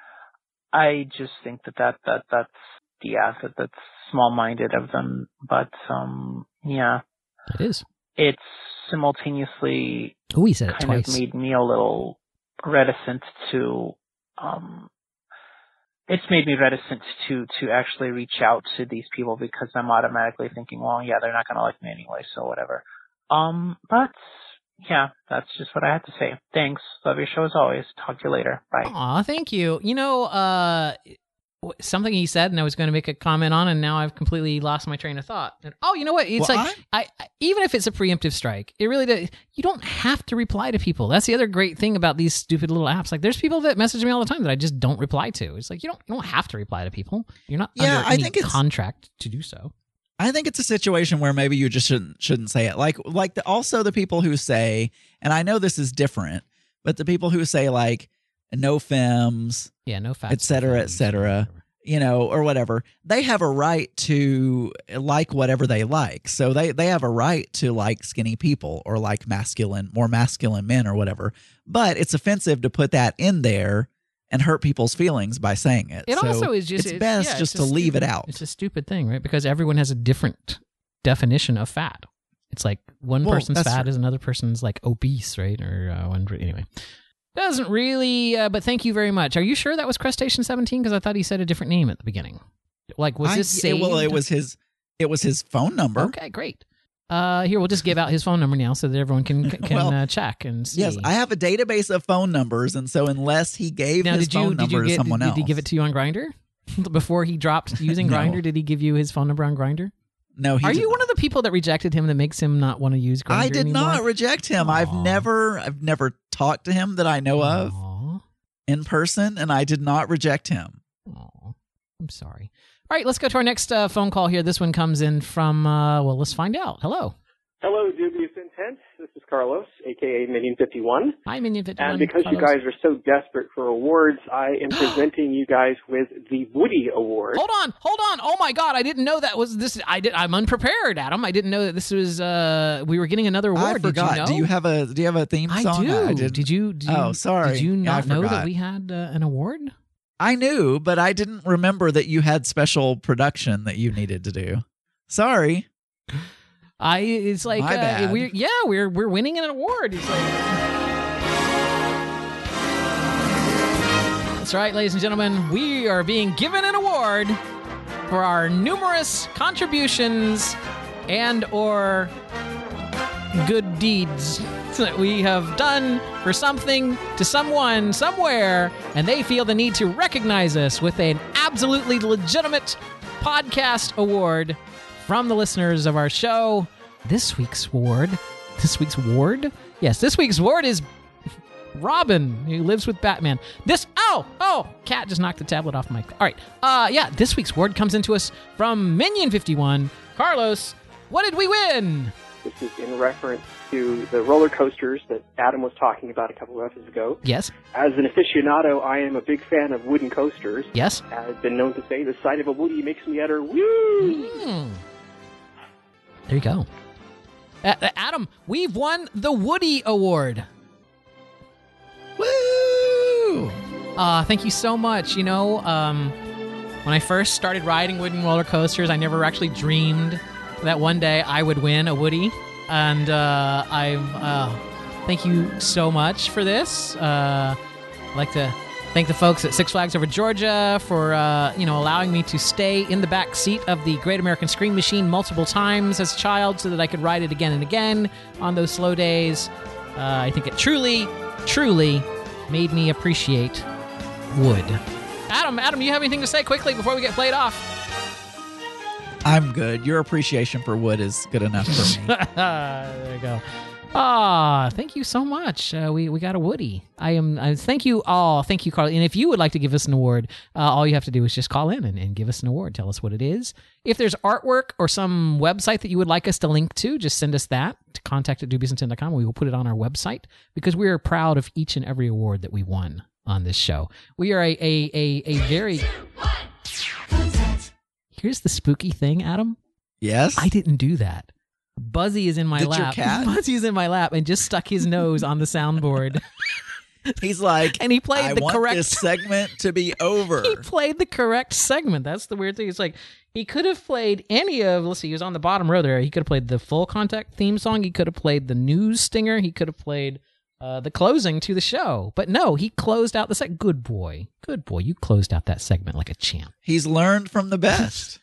I just think that, that, that that's, yeah, that, that's small-minded of them. But, um, yeah. It is. It's simultaneously Ooh, he said it kind twice. of made me a little reticent to, um, it's made me reticent to, to actually reach out to these people because I'm automatically thinking, well, yeah, they're not going to like me anyway, so whatever. Um, but yeah, that's just what I had to say. Thanks. Love your show as always. Talk to you later. Bye. Aw, thank you. You know, uh, something he said, and I was going to make a comment on, and now I've completely lost my train of thought. And, oh, you know what? It's Well, like, I, I even if it's a preemptive strike, it really does. You don't have to reply to people. That's the other great thing about these stupid little apps. Like, there's people that message me all the time that I just don't reply to. It's like you don't you don't have to reply to people. You're not Yeah, under I any think it's- contract to do so. I think it's a situation where maybe you just shouldn't shouldn't say it. Like like the, also the people who say, and I know this is different, but the people who say like no femmes, yeah, no facts, et cetera, et cetera, you know, or whatever, they have a right to like whatever they like. So they they have a right to like skinny people or like masculine, more masculine men or whatever. But it's offensive to put that in there and hurt people's feelings by saying it. It So also is just it's it's- best yeah, just it's to a leave it stupid- out. It's a stupid thing, right? Because everyone has a different definition of fat. It's like one Well, person's that's fat true. is another person's like obese, right? Or uh, one anyway. Doesn't really, uh, but thank you very much. Are you sure that was Crustacean seventeen? Because I thought he said a different name at the beginning. Like, was I- this yeah, saved? well, it was his it was his phone number. Okay, great. Uh, here, we'll just give out his phone number now so that everyone can can Well, uh, check and see. Yes, I have a database of phone numbers, and so unless he gave Now, his did you phone did you number get to someone did, else, did he give it to you on Grindr before he dropped using No. Grindr? Did he give you his phone number on Grindr? No, he Are did you one of the people that rejected him that makes him not want to use Grindr I did anymore? not reject him. I've never I've never talked to him that I know of in person, and I did not reject him. I'm sorry. All right, let's go to our next uh, phone call here. This one comes in from, uh, well, let's find out. Hello. Hello, Dubious Intent. This is Carlos, a k a. Minion fifty-one. Hi, Minion fifty-one. And because you Carlos. guys are so desperate for awards, I am presenting you guys with the Woody Award. Hold on, hold on. Oh my God, I didn't know that was this. I did. I'm unprepared, Adam. I didn't know that this was. Uh, we were getting another award. I forgot. Did you know? Do you have a Do you have a theme I song? do. I didn't- Did you? Did you? Oh, sorry. Did you Yeah, I not know that forgot. we had uh, an award? I knew, but I didn't remember that you had special production that you needed to do. Sorry. I. It's like My uh, bad. we're yeah we're we're winning an award. It's like. That's right, ladies and gentlemen. We are being given an award for our numerous contributions and or good deeds that we have done for something to someone somewhere, and they feel the need to recognize us with an absolutely legitimate podcast award from the listeners of our show. This week's award, this week's award? Yes, this week's award is Robin, who lives with Batman. This, oh, oh, cat just knocked the tablet off my, all right. Uh, yeah, this week's award comes into us from Minion fifty-one. Carlos, what did we win? This is in reference to the roller coasters that Adam was talking about a couple of episodes ago. Yes. As an aficionado, I am a big fan of wooden coasters. Yes. I've been known to say the sight of a Woody makes me utter woo. Hmm. There you go. Uh, uh, Adam, we've won the Woody Award. Woo! Uh, thank you so much. You know, um, when I first started riding wooden roller coasters, I never actually dreamed that one day I would win a Woody. And uh, I've uh, thank you so much for this. Uh, I'd like to Thank the folks at Six Flags Over Georgia for, uh, you know, allowing me to stay in the back seat of the Great American Scream Machine multiple times as a child so that I could ride it again and again on those slow days. Uh, I think it truly, truly made me appreciate wood. Adam, Adam, do you have anything to say quickly before we get played off? I'm good. Your appreciation for wood is good enough for me. There you go. Ah, thank you so much. Uh, we we got a Woody. I am. I, thank you all. Thank you, Carly. And if you would like to give us an award, uh, all you have to do is just call in and, and give us an award. Tell us what it is. If there's artwork or some website that you would like us to link to, just send us that to contact at dubious intent dot com. We will put it on our website because we are proud of each and every award that we won on this show. We are a a a, a very. Here's the spooky thing, Adam. Yes, I didn't do that. Buzzy is in my Did lap. your cat? Buzzy is in my lap and just stuck his nose on the soundboard. He's like, and he played I the want correct this segment to be over. He played the correct segment. That's the weird thing. It's like he could have played any of. Let's see, he was on the bottom row there. He could have played the Full Contact theme song. He could have played the news stinger. He could have played uh, the closing to the show. But no, he closed out the segment. Good boy, good boy. You closed out that segment like a champ. He's learned from the best.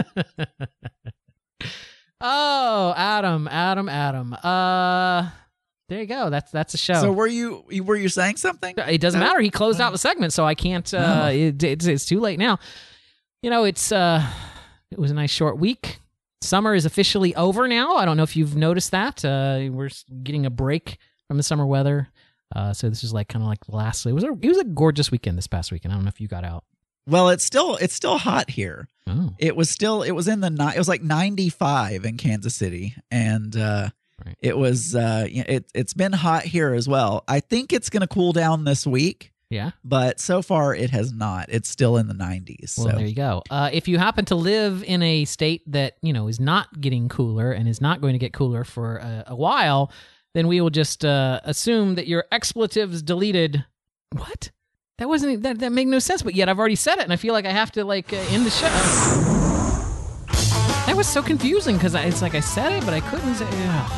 Oh, Adam, Adam, Adam. Uh, there you go. That's that's a show. So were you were you saying something? It doesn't No? matter. He closed out the segment, so I can't. Uh, Oh. it, it's it's too late now. You know, it's uh, it was a nice short week. Summer is officially over now. I don't know if you've noticed that. Uh, we're getting a break from the summer weather. Uh, so this is like kind of like the last. It was a it was a gorgeous weekend this past weekend. I don't know if you got out. Well, it's still it's still hot here. Oh. It was still it was in the ni- it was like ninety-five in Kansas City, and uh, right. it was uh, y- it it's been hot here as well. I think it's going to cool down this week. Yeah. But so far it has not. It's still in the nineties. Well, so there you go. Uh, if you happen to live in a state that you know is not getting cooler and is not going to get cooler for a, a while, then we will just uh, assume that your expletives deleted. What? That wasn't that. That made no sense. But yet I've already said it, and I feel like I have to like uh, end the show. That was so confusing because it's like I said it, but I couldn't say. Ugh.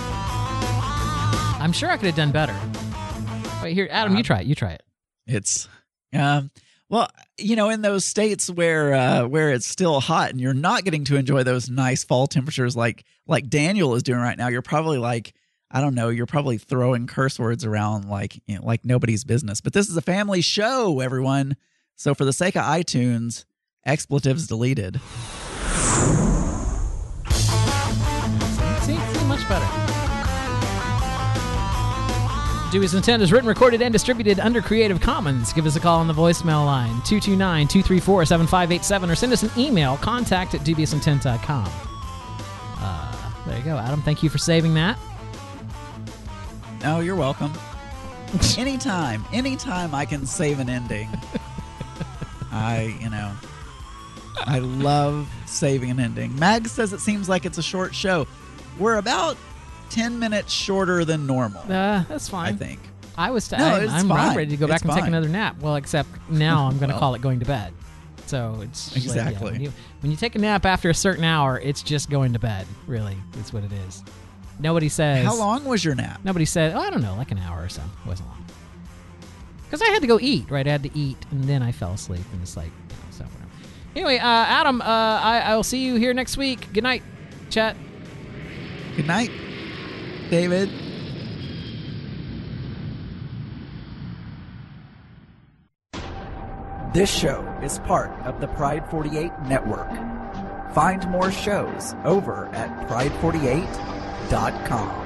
I'm sure I could have done better. Wait here, Adam. You try it. You try it. It's um well, you know, in those states where uh where it's still hot and you're not getting to enjoy those nice fall temperatures like like Daniel is doing right now, you're probably like, I don't know, you're probably throwing curse words around like, you know, like nobody's business. But this is a family show, everyone. So for the sake of iTunes, expletives deleted. See, see, much better. Dubious Intent is written, recorded, and distributed under Creative Commons. Give us a call on the voicemail line, two two nine, two three four, seven five eight seven, or send us an email, contact at dubious intent dot com. Uh, there you go, Adam. Thank you for saving that. Oh, you're welcome. anytime, anytime I can save an ending, I, you know, I love saving an ending. Mag says it seems like it's a short show. We're about ten minutes shorter than normal. Uh, that's fine. I think. I was. T- No, I, it's I'm, fine. I'm ready to go back It's and take fine. another nap. Well, except now I'm going to Well. call it going to bed. So it's just like, yeah, Exactly. when, you, when you take a nap after a certain hour, it's just going to bed. Really, that's what it is. Nobody says. How long was your nap? Nobody said. Oh, I don't know, like an hour or so. It wasn't long. Because I had to go eat. Right, I had to eat, and then I fell asleep, and it's like, you know, so whatever. Anyway, uh, Adam, uh, I, I will see you here next week. Good night, chat. Good night, David. This show is part of the Pride forty-eight network. Find more shows over at pride forty-eight dot com.